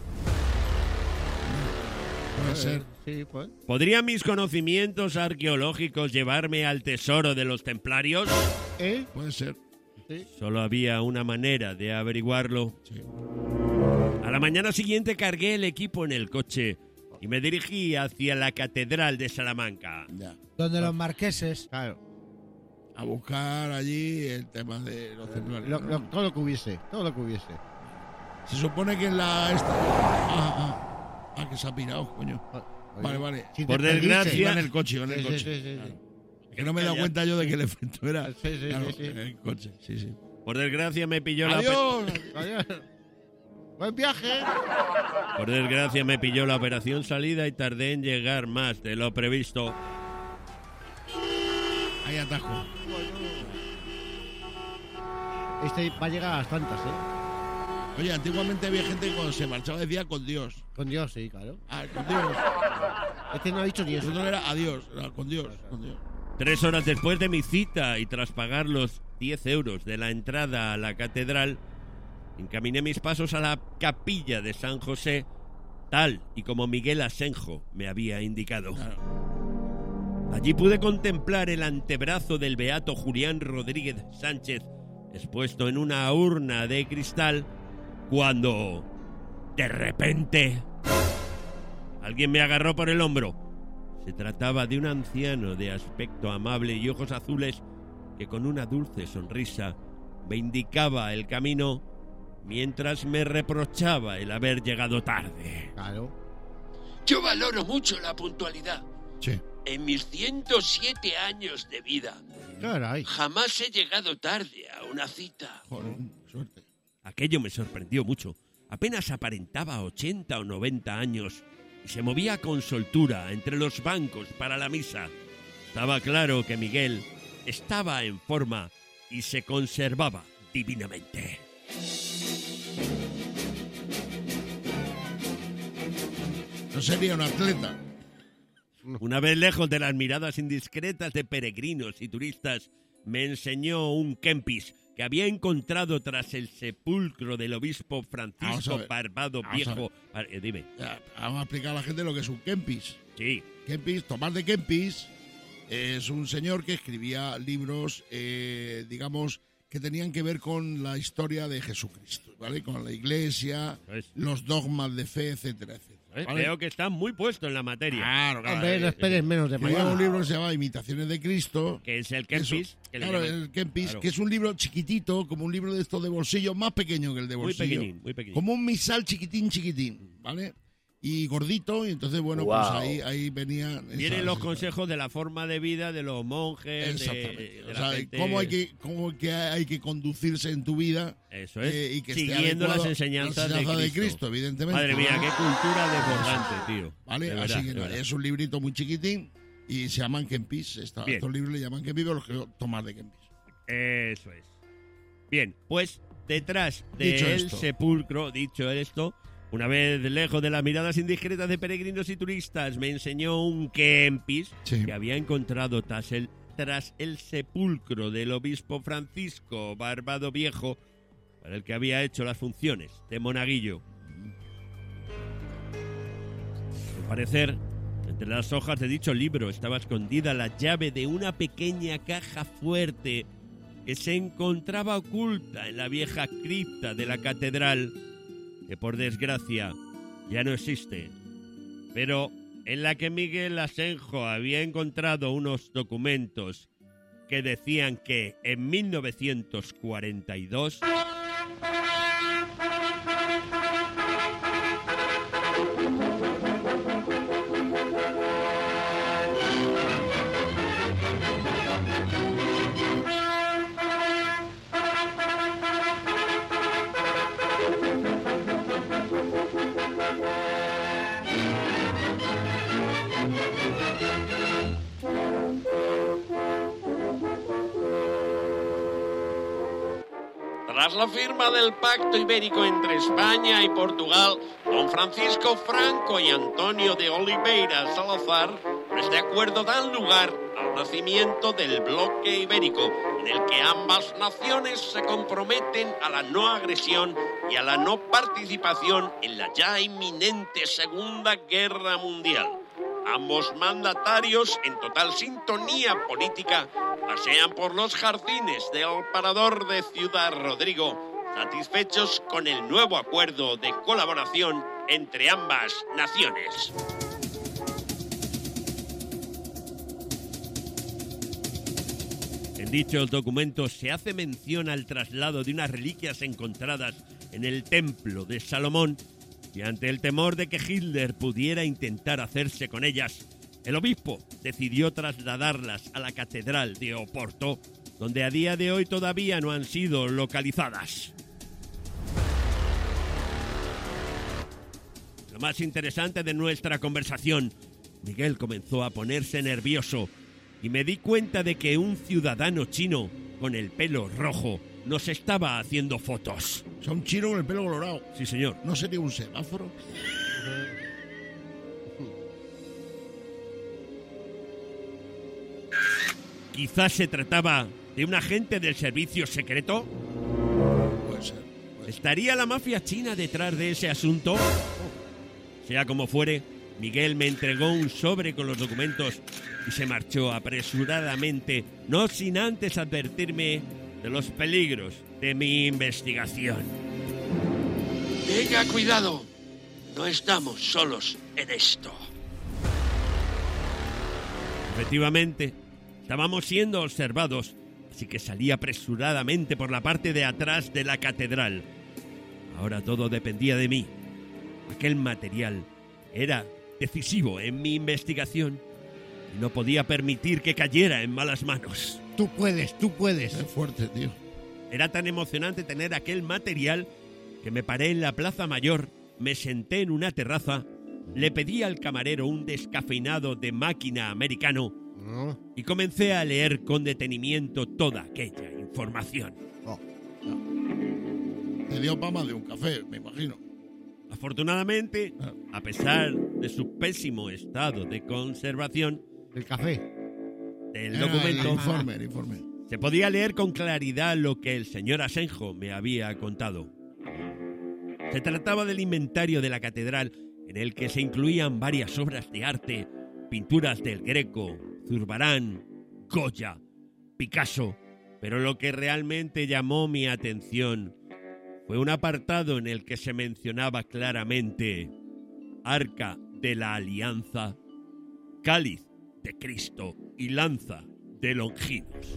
Puede ser. Sí, pues. ¿Podrían mis conocimientos arqueológicos llevarme al tesoro de los templarios? ¿Eh? Puede ser. Sí. Solo había una manera de averiguarlo. Sí. A la mañana siguiente cargué el equipo en el coche y me dirigí hacia la Catedral de Salamanca. Ya. Donde los marqueses. Claro. A buscar allí el tema de los templarios. Lo- ¿no? lo- todo lo que hubiese, todo lo que hubiese. Se supone que en la... Esta... Ah, ah, ah, que se ha pirado, coño. Oye, Vale, vale. si te Por perdiste- desgracia- Iba en el coche, iba en el Sí, sí, coche. sí, sí, Claro. sí. Que no me he dado Calla. cuenta yo de que el efecto era... Sí, sí, claro, sí, sí. en el coche, sí, sí. Por desgracia me pilló la ¡Adiós! Adiós. Buen viaje. Por desgracia me pilló la operación salida y tardé en llegar más de lo previsto. Hay atajo. Este va a llegar a las tantas, ¿eh? Oye, antiguamente había gente que cuando se marchaba decía con Dios. Con Dios, sí, claro. Ah, con Dios. Este no ha dicho ni eso. Eso no era adiós, era con Dios, con Dios. Tres horas después de mi cita y tras pagar los diez euros de la entrada a la catedral, encaminé mis pasos a la capilla de San José, tal y como Miguel Asenjo me había indicado. Claro. Allí pude contemplar el antebrazo del beato Julián Rodríguez Sánchez expuesto en una urna de cristal cuando, de repente, alguien me agarró por el hombro. Se trataba de un anciano de aspecto amable y ojos azules que con una dulce sonrisa me indicaba el camino mientras me reprochaba el haber llegado tarde. Claro. Yo valoro mucho la puntualidad. Sí. En mis ciento siete años de vida, Caray. jamás he llegado tarde a una cita. Joder, suerte. Aquello me sorprendió mucho. Apenas aparentaba ochenta o noventa años y se movía con soltura entre los bancos para la misa. Estaba claro que Miguel estaba en forma y se conservaba divinamente. No sería un atleta. Una vez lejos de las miradas indiscretas de peregrinos y turistas, me enseñó un kempis que había encontrado tras el sepulcro del obispo Vamos a Francisco ver. Barbado Vamos a Viejo. Ah, eh, dime. Ya, vamos a explicar a la gente lo que es un kempis. Sí. Kempis, Tomás de Kempis, es un señor que escribía libros, eh, digamos, que tenían que ver con la historia de Jesucristo, ¿vale? Con la iglesia, Es. los dogmas de fe, etcétera, etcétera. Eh, ¿vale? Veo que está muy puesto en la materia. Claro, claro. Hombre, no eh, esperes menos de Escribía mañana. un libro que se llama Imitaciones de Cristo. Que es el kempis. Eso, que le claro, llaman. el Kempis, Claro. que es un libro chiquitito, como un libro de estos de bolsillo, más pequeño que el de Muy bolsillo. pequeñín, muy pequeñín. Como un misal chiquitín, chiquitín, ¿vale? Y gordito, y entonces, bueno, Wow. pues ahí, ahí venía... Vienen esa- los esa- consejos de la forma de vida de los monjes, de, Exactamente. de O la sea, gente- cómo hay que, cómo que hay que conducirse en tu vida. Eso es, eh, y que esté siguiendo las adecuado enseñanzas la enseñanza de Cristo. evidentemente. Madre mía, qué cultura desbordante, tío. ¿Vale? De verdad, Así que de no, verdad. es un librito muy chiquitín y se llaman Kempis. Esta- Bien. Estos libros le llaman Kempis, pero los que Tomás de Kempis. Eso es. Bien, pues detrás Dicho del esto. sepulcro, dicho esto, una vez lejos de las miradas indiscretas de peregrinos y turistas, me enseñó un kempis Sí. que había encontrado tras el, tras el sepulcro del obispo Francisco Barbado Viejo, para el que había hecho las funciones de monaguillo. Al parecer, entre las hojas de dicho libro estaba escondida la llave de una pequeña caja fuerte que se encontraba oculta en la vieja cripta de la catedral, que por desgracia ya no existe, pero en la que Miguel Asenjo había encontrado unos documentos que decían que en mil novecientos cuarenta y dos Tras la firma del Pacto Ibérico entre España y Portugal, don Francisco Franco y Antonio de Oliveira Salazar, este acuerdo dan lugar al nacimiento del bloque ibérico, en el que ambas naciones se comprometen a la no agresión y a la no participación en la ya inminente Segunda Guerra Mundial. Ambos mandatarios, en total sintonía política, pasean por los jardines del Parador de Ciudad Rodrigo, satisfechos con el nuevo acuerdo de colaboración entre ambas naciones. En dichos documentos se hace mención al traslado de unas reliquias encontradas en el templo de Salomón, y ante el temor de que Hitler pudiera intentar hacerse con ellas, el obispo decidió trasladarlas a la catedral de Oporto, donde a día de hoy todavía no han sido localizadas. Lo más interesante de nuestra conversación, Miguel comenzó a ponerse nervioso y me di cuenta de que un ciudadano chino con el pelo rojo nos estaba haciendo fotos. O sea, un chino con el pelo colorado. Sí, señor. ¿No sería un semáforo? Quizás se trataba de un agente del servicio secreto. Puede ser. Puede ser. ¿Estaría la mafia china detrás de ese asunto? Sea como fuere, Miguel me entregó un sobre con los documentos y se marchó apresuradamente, no sin antes advertirme de los peligros de mi investigación. Tenga cuidado, no estamos solos en esto. Efectivamente, estábamos siendo observados, así que salí apresuradamente por la parte de atrás de la catedral. Ahora todo dependía de mí. Aquel material era decisivo en mi investigación y no podía permitir que cayera en malas manos. Tú puedes, tú puedes. Es fuerte, tío. Era tan emocionante tener aquel material que me paré en la Plaza Mayor, me senté en una terraza, le pedí al camarero un descafeinado de máquina americano No. y comencé a leer con detenimiento toda aquella información. No, no. Te dio pama de un café, me imagino. Afortunadamente, a pesar de su pésimo estado de conservación, El café. del Era documento El informe, el informe. se podía leer con claridad lo que el señor Asenjo me había contado. Se trataba del inventario de la catedral, en el que se incluían varias obras de arte, pinturas del Greco, Zurbarán, Goya, Picasso, pero lo que realmente llamó mi atención fue un apartado en el que se mencionaba claramente Arca de la Alianza, Cáliz de Cristo y Lanza de Longinos.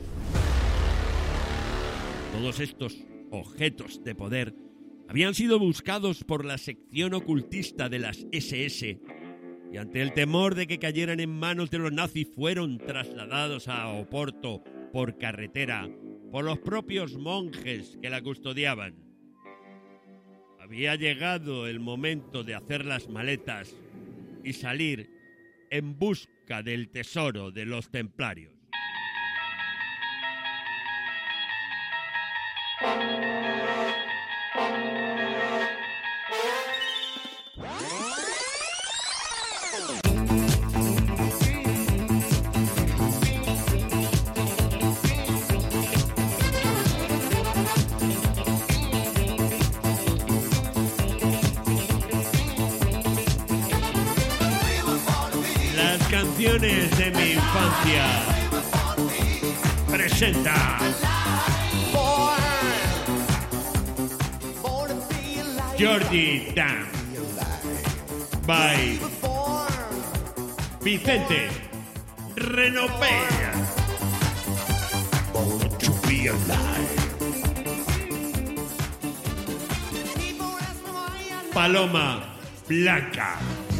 Todos estos objetos de poder habían sido buscados por la sección ocultista de las ese ese y ante el temor de que cayeran en manos de los nazis fueron trasladados a Oporto por carretera por los propios monjes que la custodiaban. Había llegado el momento de hacer las maletas y salir en busca del tesoro de los templarios. Canciones de mi infancia presenta Jordi Dan by Vicente Renopella. Paloma Blanca.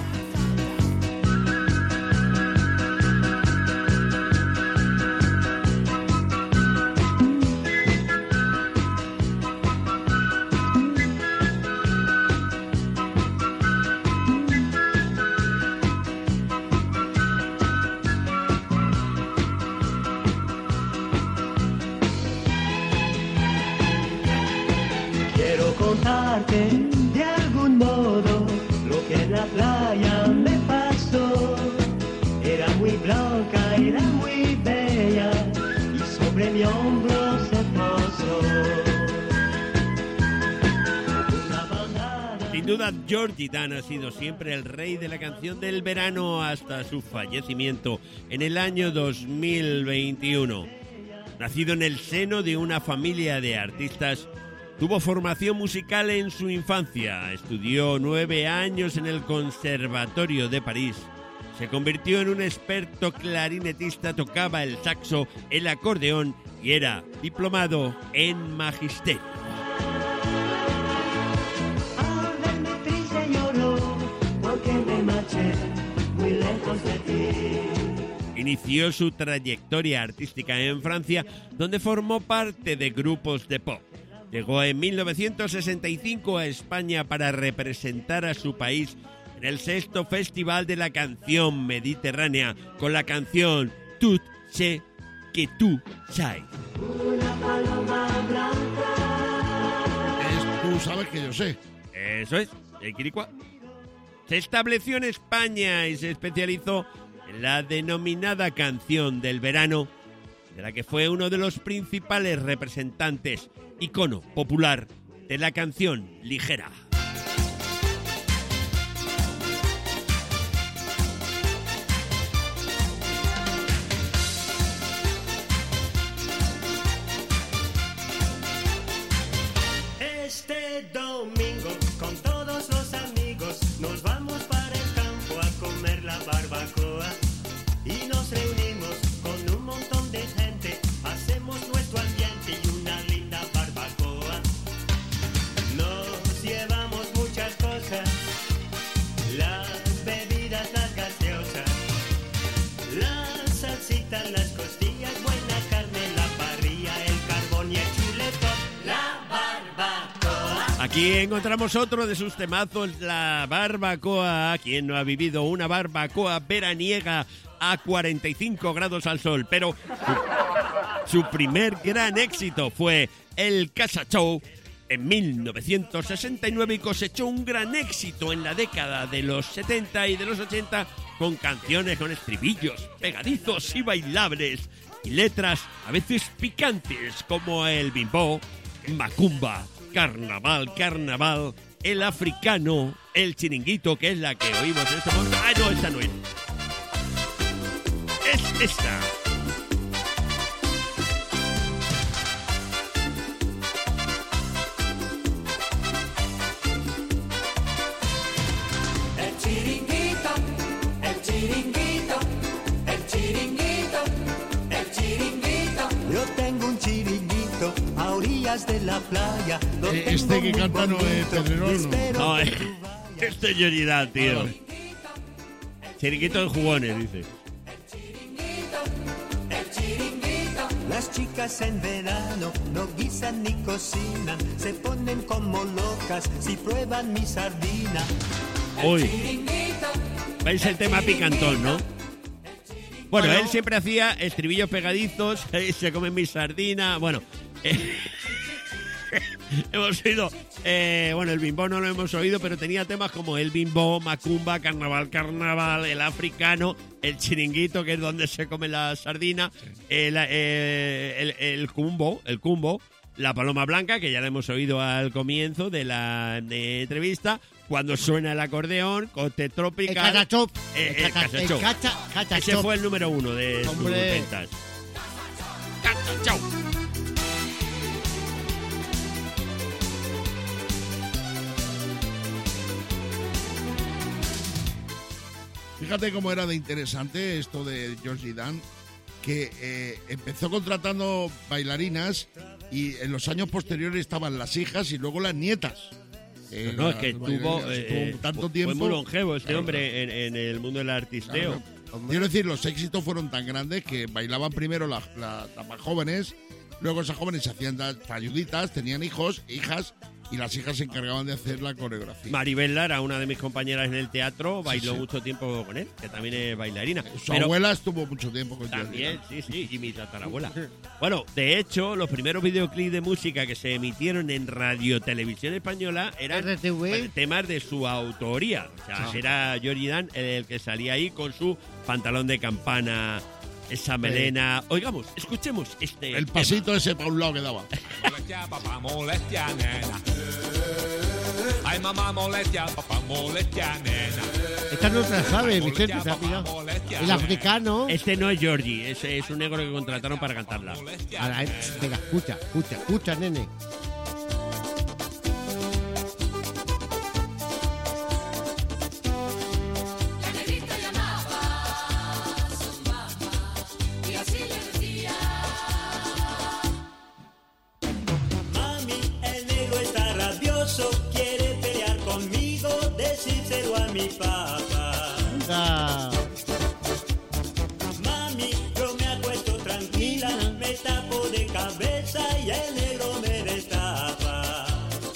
De algún modo lo que en la playa me pasó. Era muy blanca, era muy bella y sobre mi hombro se posó. Sin duda, Georgie Dan ha sido siempre el rey de la canción del verano hasta su fallecimiento en el año dos mil veintiuno. Nacido en el seno de una familia de artistas, tuvo formación musical en su infancia, estudió nueve años en el Conservatorio de París, se convirtió en un experto clarinetista, tocaba el saxo, el acordeón y era diplomado en magisterio. Inició su trayectoria artística en Francia, donde formó parte de grupos de pop. Llegó en mil novecientos sesenta y cinco a España para representar a su país en el sexto Festival de la Canción Mediterránea con la canción Tout ce que tu sais. Es, tú sabes que yo sé. Eso es, el Quiricua. Se estableció en España y se especializó en la denominada canción del verano, de la que fue uno de los principales representantes, icono popular de la canción ligera. Este domingo con todos los amigos nos vamos para el campo a comer la barbacoa y nos reunimos con un montón de gente, hacemos nuestro ambiente y una linda barbacoa. Nos llevamos muchas cosas, las bebidas, las gaseosas, las salsitas, las costillas, buena carne, la parrilla, el carbón y el chuletón, la barbacoa. Aquí encontramos otro de sus temazos, la barbacoa. ¿Quién no ha vivido una barbacoa veraniega a cuarenta y cinco grados al sol? Pero su, su primer gran éxito fue el Casa Show en mil novecientos sesenta y nueve y cosechó un gran éxito en la década de los setenta y de los ochenta con canciones con estribillos pegadizos y bailables y letras a veces picantes como el bimbo, macumba, carnaval, carnaval, el africano, el chiringuito, que es la que oímos en este momento. ¡Ah, no, esta no es! Es esta. El chiringuito, el chiringuito, el chiringuito, el chiringuito. Yo tengo un chiringuito a orillas de la playa. Eh, este que canta no es Pedrerol, ¿no? No, eh, este es Yoridad, tío. Vale. Chiringuito de jugones, dice. Las chicas en verano no guisan ni cocinan, se ponen como locas si prueban mi sardina. Uy. ¿Veis el tema picantón, no? Bueno, él siempre hacía estribillos pegadizos, eh, se come mi sardina, bueno... Eh, hemos oído, eh, bueno, el bimbo no lo hemos oído, pero tenía temas como el bimbo, macumba, carnaval, carnaval, el africano, el chiringuito, que es donde se come la sardina, el, eh, el, el cumbo, el cumbo, la paloma blanca, que ya la hemos oído al comienzo de la de entrevista, cuando suena el acordeón, Cote Tropical. El cachachop. Eh, El el cacha- el cachachop. cacha- cachachop. Ese fue el número uno de sus Hombre. ventas. Cachachop. Fíjate cómo era de interesante esto de Georgie Dan, que eh, empezó contratando bailarinas y en los años posteriores estaban las hijas y luego las nietas. Eh, No, es las que tuvo, bailarinas, eh, tuvo tanto fue tiempo. muy longevo este Claro, hombre en, en el mundo del artisteo. claro. Quiero decir, los éxitos fueron tan grandes que bailaban primero las, las, las más jóvenes, luego esas jóvenes se hacían das- ayuditas, tenían hijos, hijas, y las hijas se encargaban de hacer la coreografía. Maribel Lara, una de mis compañeras en el teatro, bailó sí. mucho tiempo con él, que también es bailarina. Su Pero abuela estuvo mucho tiempo con Georgie también, Dan. sí, sí, y mi tatarabuela. Bueno, de hecho, los primeros videoclips de música que se emitieron en Radio Televisión Española eran R T V. pues, temas de su autoría. O sea, Ah. era Georgie Dan el que salía ahí con su pantalón de campana, esa melena. Oigamos, escuchemos este El tema. pasito ese para un lado que daba. Molestia, papá, molestia, nena. Ay, mamá molestia, papá molestia, nena. Esta no la sabe, Vicente, se ha pillado. El africano. Este no es Georgie, es, es un negro que contrataron para cantarla. Ahora, eh, espera, escucha, escucha, escucha, nene. Mi papá. Ah. Mami, yo me acuesto tranquila, me tapo de cabeza y el negro me destapa.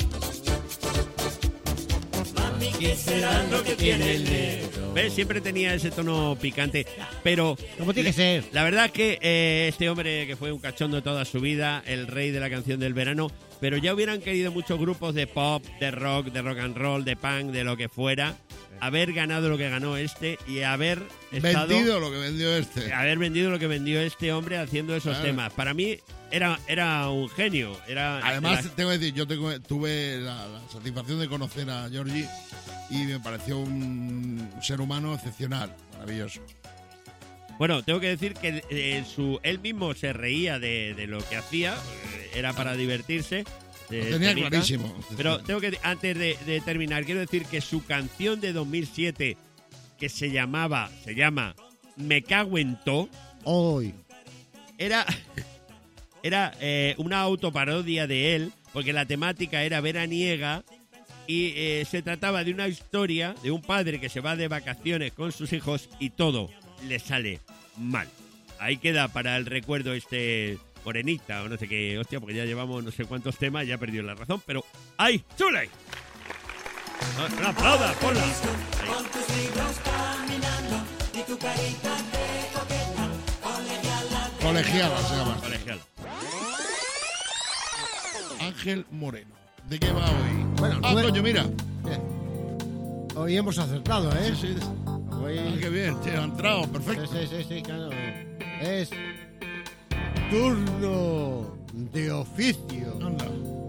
Mami, ¿qué será lo que tiene el negro? ¿Ves? Siempre tenía ese tono picante, pero... ¿Cómo tiene que ser? La verdad que eh, este hombre que fue un cachondo toda su vida, el rey de la canción del verano, pero ya hubieran querido muchos grupos de pop, de rock, de rock and roll, de punk, de lo que fuera, haber ganado lo que ganó este y haber estado, vendido lo que vendió este. haber vendido lo que vendió este hombre haciendo esos Claro. temas. Para mí era, era un genio. Era, Además, era- tengo que decir, yo tengo- tuve la, la satisfacción de conocer a Georgie y me pareció un ser humano excepcional, maravilloso. Bueno, tengo que decir que eh, su, él mismo se reía de, de lo que hacía, eh, era para divertirse. Lo eh, tenía temita. clarísimo. Pero tengo que, antes de, de terminar, quiero decir que su canción de dos mil siete, que se llamaba, se llama Me cago en to, Hoy. era, era eh, una autoparodia de él, porque la temática era veraniega y eh, se trataba de una historia de un padre que se va de vacaciones con sus hijos y todo le sale mal. Ahí queda para el recuerdo este morenita o no sé qué, hostia, porque ya llevamos no sé cuántos temas, ya he perdido la razón, pero ¡ay, chule! ¡No aplauda, ponla! Ahí. Con tus libros caminando y tu carita de coqueta, colegiala. Colegiala se llama. Colegiala. Ángel Moreno. ¿De qué va hoy? Bueno, ah, bueno. coño, mira. Hoy hemos acertado, ¿eh? Sí, sí. Hoy... Ah, qué bien, che, ha entrado, perfecto. Sí, sí, sí, sí, claro. Es turno de oficio. Anda.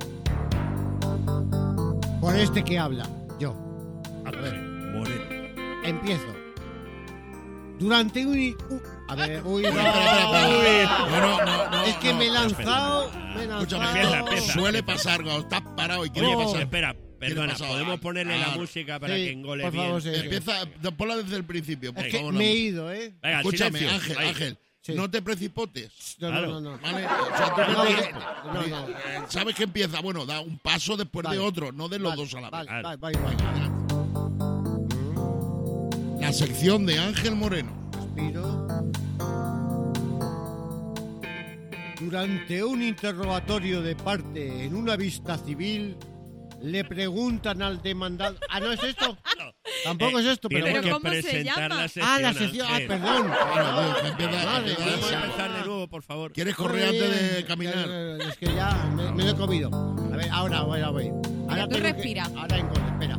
Por este que habla, yo. A ver, Moreno. Empiezo. Durante un... un- a ver, uy, no, Espera, espera, espera. uy. No, no, no, no, Es que no. me he lanzado, me he Escúchame, lanzado. empieza, empieza. suele pasar cuando estás parado y quieres Oye, pasar. espera, ¿Qué perdona, le pasa? ¿podemos ponerle la Claro. música para Sí, que engole por bien? favor, sí. Empieza, ponla desde el principio, por Es que favor. me he la- ido, ¿eh? Venga, Escúchame, silencio. Ángel, Ahí. Ángel, Sí. no te precipites. No, Claro. no, no, no. ¿Vale? O sea, tú No, no te- no, no, no. eh, sabes que empieza, bueno, da un paso después Vale. de otro, no de los Vale, dos a la vez. Vale, Claro. vale, vale, vale. La sección de Ángel Moreno. Respiro. Durante un interrogatorio de parte en una vista civil, le preguntan al demandado... ¿Ah, no es esto? Tampoco Eh, es esto, pero tienes Pero bueno. que ¿cómo se presentar llama? la sección. Ah, la sección... Ah, Ángel. perdón. Claro, tío, que empieza- Madre empieza- mía. ¿Podemos empezar de nuevo, por favor? ¿Quieres correr antes de caminar? Es que ya me, me lo he comido. A ver, ahora, ahora voy. Ahora tú tengo que- respira. Ahora engorde, espera.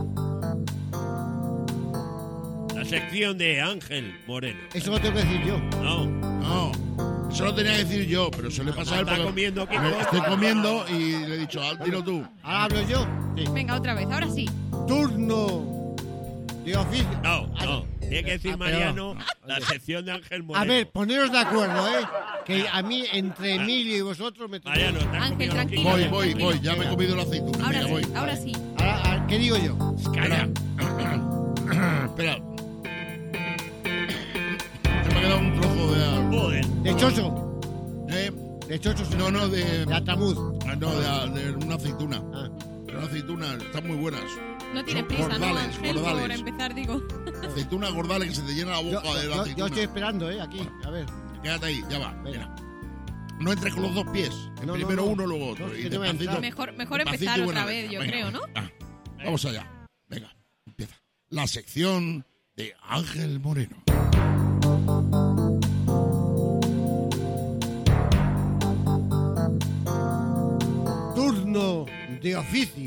La sección de Ángel Moreno. Eso lo tengo que decir yo. No, No, eso lo tenía que decir yo, pero se le pasa a él está porque comiendo, ¿qué me cosa? estoy comiendo y le he dicho, ah, dilo tú. Ahora hablo yo. Sí. Venga, otra vez, ahora sí. Turno de oficio. no, Ah, no. Tiene que decir Ah, pero- Mariano la sección de Ángel Moreno. A ver, poneros de acuerdo, ¿eh? Que a mí, entre Emilio y vosotros, me toca. Mariano, te has Ángel, comido los tranquilo. Voy, quince. voy, tranquilo. voy, ya me he comido la aceituna. Ahora Venga, sí, voy. ahora sí. Ahora, ahora, ¿qué digo yo? Calla. Espera. Se me ha quedado un trozo de... Joder. De chocho. ¿Eh? De chocho. No, no, de... De atamuz. Ah, no, de, de una aceituna. Ah. De una aceituna, están muy buenas. No tiene Son prisa, ¿no, gordales, Ángel? Por gordales. empezar, digo. Aceituna gordales que se te llena la Yo, boca de la yo- aceituna. yo estoy esperando, ¿eh? Aquí, a ver. Quédate ahí, ya va. Venga. Mira. No entres con los dos pies. No, no, Primero no. uno, luego otro. No, y que no voy a despacito- entrar. Mejor, mejor despacito empezar y otra buena vez, letra. yo Venga. creo, ¿no? Ah, vamos allá. Venga, empieza. La sección de Ángel Moreno. Turno de oficio.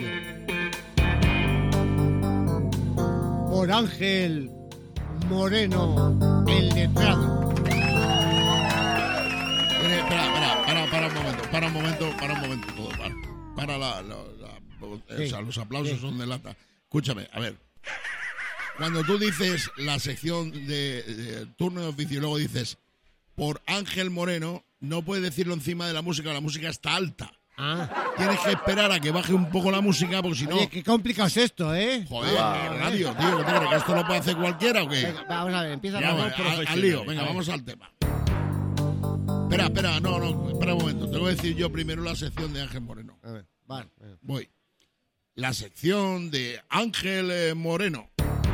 Por Ángel Moreno, el letrado. Espera, espera, espera, para, para un momento, para un momento, para un momento todo, para. Para la, la, la O Sí. sea, los aplausos Sí. son de lata. Escúchame, a ver. Cuando tú dices la sección de, de turno de oficio y luego dices por Ángel Moreno, no puedes decirlo encima de la música, la música está alta. Ah. Tienes que esperar a que baje un poco la música, porque si no... Oye, qué complicado es esto, ¿eh? Joder, Wow. radio, tío, ¿qué te crees? ¿Que esto lo puede hacer cualquiera o qué? Venga, vamos a ver, empieza Ya, con vale, al, al lío, venga, vamos al tema. Espera, espera, no, no, espera un momento. Te voy a decir yo primero la sección de Ángel Moreno. A ver, vale. vale. Voy. La sección de Ángel eh, Moreno.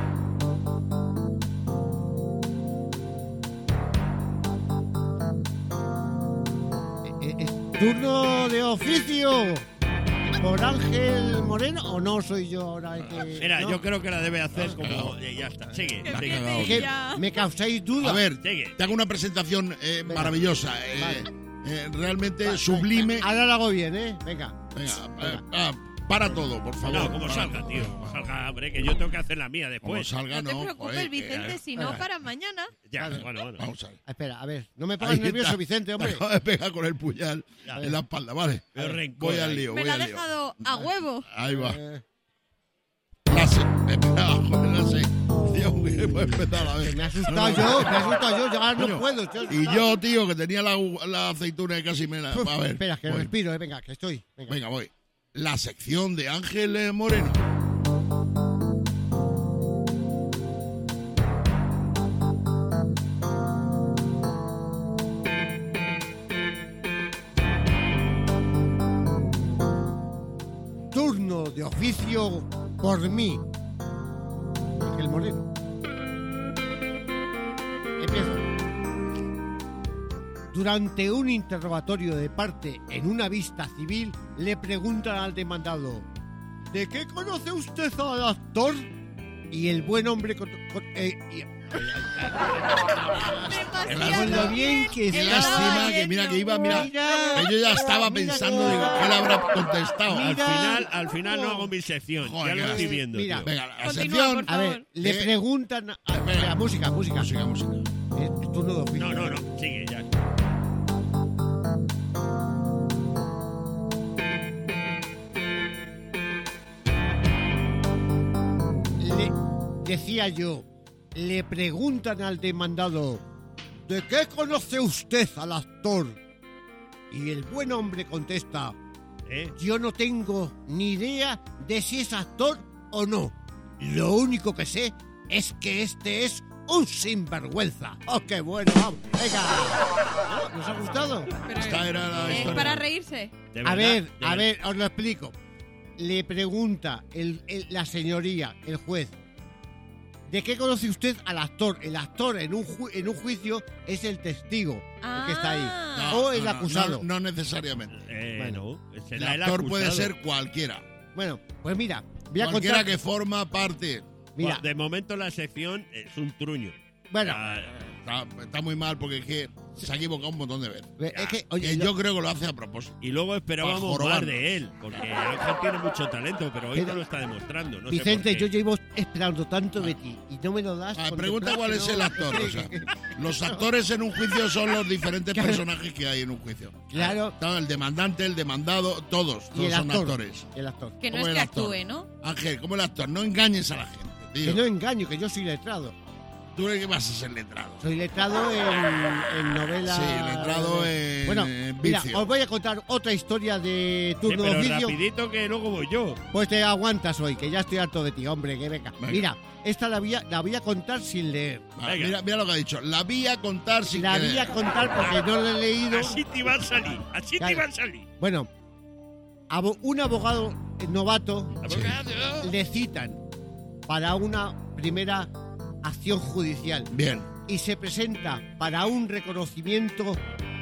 Eh, eh, ¿Turno de oficio por Ángel Moreno o no soy yo ahora el que...? Mira, no? yo creo que la debe hacer como... eh, ya está, sigue, Qué sigue. bien. Es que Ya. me causáis duda. A ver, Sigue. te hago una presentación eh, Venga. maravillosa, eh, Vale. eh, realmente Va- sublime. Ahora lo hago bien, ¿eh? Venga. Venga, Venga. eh, ah, para todo, por favor. No, como para salga, todo. tío. Como salga, hombre, que yo tengo que hacer la mía Como después. salga, No te no. preocupes, joder, que- Vicente, si no, para mañana. Ya, Vale. bueno, bueno. Vamos a ver. Espera, a ver, no me pongas Ahí nervioso, está. Vicente, hombre. Me acabo de pegar con el puñal Ya. en la espalda, vale. Qué rencor Voy al ahí. lío, Me voy la ha al lío. dejado a huevo. Ahí va. Eh, La se... Espera, joder, la se... Dios, que hemos empezado a ver. me ha asustado yo, me ha asustado yo, ya no Coño. puedo. estoy Y asustado. yo, tío, que tenía la, la aceituna y casi me la... Uf, A ver, espera, que voy. respiro, eh, venga, que estoy. Venga. Venga, voy. La sección de Ángel eh, Moreno. Turno de oficio por mí. Ángel Moreno. Empiezo. Durante un interrogatorio de parte en una vista civil, le preguntan al demandado: ¿de qué conoce usted al actor? Y el buen hombre... Con, con- eh, y- con lo bien que Qué está. lástima que mira que iba, mira, que yo ya estaba mira pensando, que- digo, ¿qué le habrá contestado? Al Mira. final, al final no hago mi sección. Joder, ya lo qué estoy asco. viendo, Mira, tío. Venga, la Continúa, sección... por A ver, favor. le Eh, preguntan... A, espera, música, música. Música, música. Es, es turno de oficio. No, no, no. Sigue, ya. Le, decía yo, le preguntan al demandado: ¿de qué conoce usted al actor? Y el buen hombre contesta: ¿Eh? yo no tengo ni idea de si es actor o no. Lo único que sé es que este es un sinvergüenza. ¡Oh, qué bueno! Vamos, venga. ¿No? ¿Nos ha gustado? Pero Esta era la es historia. para reírse. De A verdad, ver, de a verdad. ver, os lo explico. Le pregunta el- el- la señoría, el juez: ¿de qué conoce usted al actor? El actor en un, ju- en un juicio es el testigo, el que está ahí. Ah. O el no, acusado. No, no necesariamente. Eh, Bueno, no, El será el actor puede acusado. ser cualquiera. Bueno, pues mira, voy a Cualquiera contar... que forma parte. Mira, Bueno, de momento la sección es un truño. bueno, Ah, Está, está muy mal porque es que se ha equivocado un montón de veces. es que, oye, Que yo- yo creo que lo hace a propósito. y luego Para esperábamos más jorobarnos. de él, porque Ángel tiene mucho talento, pero hoy Pero- no lo está demostrando. No sé Vicente, por yo qué. llevo esperando tanto de ti y no me lo das. Ah, con pregunta el cuál es plazo, el ¿no? actor. O sea, los actores en un juicio son los diferentes Claro. personajes que hay en un juicio. Claro. Está el demandante, el demandado, todos. Y Todos el son actor. actores. El actor. Que no Como es el que actor. actúe, ¿no? Ángel, como el actor, no engañes a la gente, Que tío. no engaño, que yo soy letrado. ¿Tú de qué vas a ser letrado? Soy letrado en, en novela. Sí, letrado en- Bueno, en mira, vicio. os voy a contar otra historia de Sí, turno de pero oficio. rapidito que luego voy yo. Pues te aguantas hoy, que ya estoy harto de ti, hombre, que venga. Venga. Mira, esta la voy, a, la voy a contar sin leer. Ah, Venga. mira, mira lo que ha dicho. La vi a contar sin La querer. voy a contar porque no la he leído. Así te iba a salir, así te Claro. iba a salir. Bueno, abo- un abogado novato Abogado. le citan para una primera acción judicial Bien. y se presenta para un reconocimiento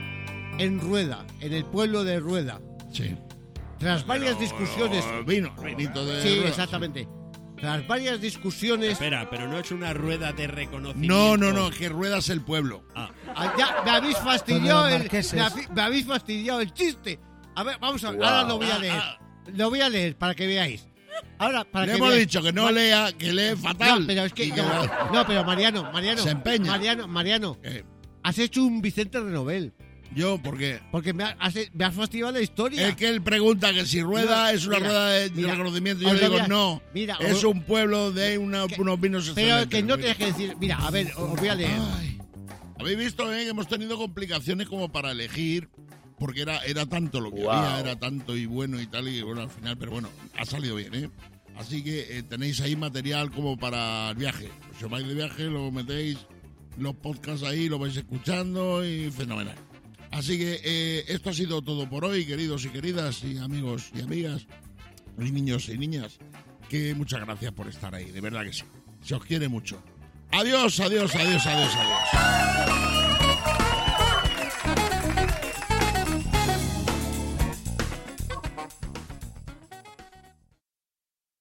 en Rueda, en el pueblo de Rueda. Sí. Tras varias discusiones. Vino, vinito de Sí, ruedas. exactamente. Tras varias discusiones. Espera, pero no es una rueda de reconocimiento. No, no, no, que ruedas el pueblo. Ah, Ah, ya, me habéis fastidiado Con los el, marqueses. me, habi- me habéis fastidiado el chiste. A ver, vamos a ver, Wow. ahora lo voy a Ah, leer. ah. Lo voy a leer para que veáis. Ahora, para Le que hemos veáis. dicho que no Ma- lea, que lee fatal. No, pero es que Y no, no, pero Mariano, Mariano, Se empeña. Mariano, Mariano, Eh, has hecho un Vicente Renovel. Yo, ¿por qué? Porque me, ha, hace- me has fastidiado la historia. Es que él pregunta que si rueda Mira, es una mira, rueda de, de mira, reconocimiento. Yo os le lo digo, voy a- no. mira, es os- un pueblo de una- unos vinos Pero excelentes. que no Mira. tienes que decir... Mira, a ver, os voy a leer. Ay. Habéis visto eh, que hemos tenido complicaciones como para elegir, porque era, era tanto lo que Wow. había, era tanto y bueno y tal, y bueno, al final, pero bueno, ha salido bien, ¿eh? Así que eh, tenéis ahí material como para el viaje. Si os vais de viaje, lo metéis los podcasts ahí, lo vais escuchando y fenomenal. Así que eh, esto ha sido todo por hoy, queridos y queridas, y amigos y amigas, y niños y niñas, que muchas gracias por estar ahí, de verdad que sí. Se os quiere mucho. Adiós, adiós, adiós, adiós, adiós.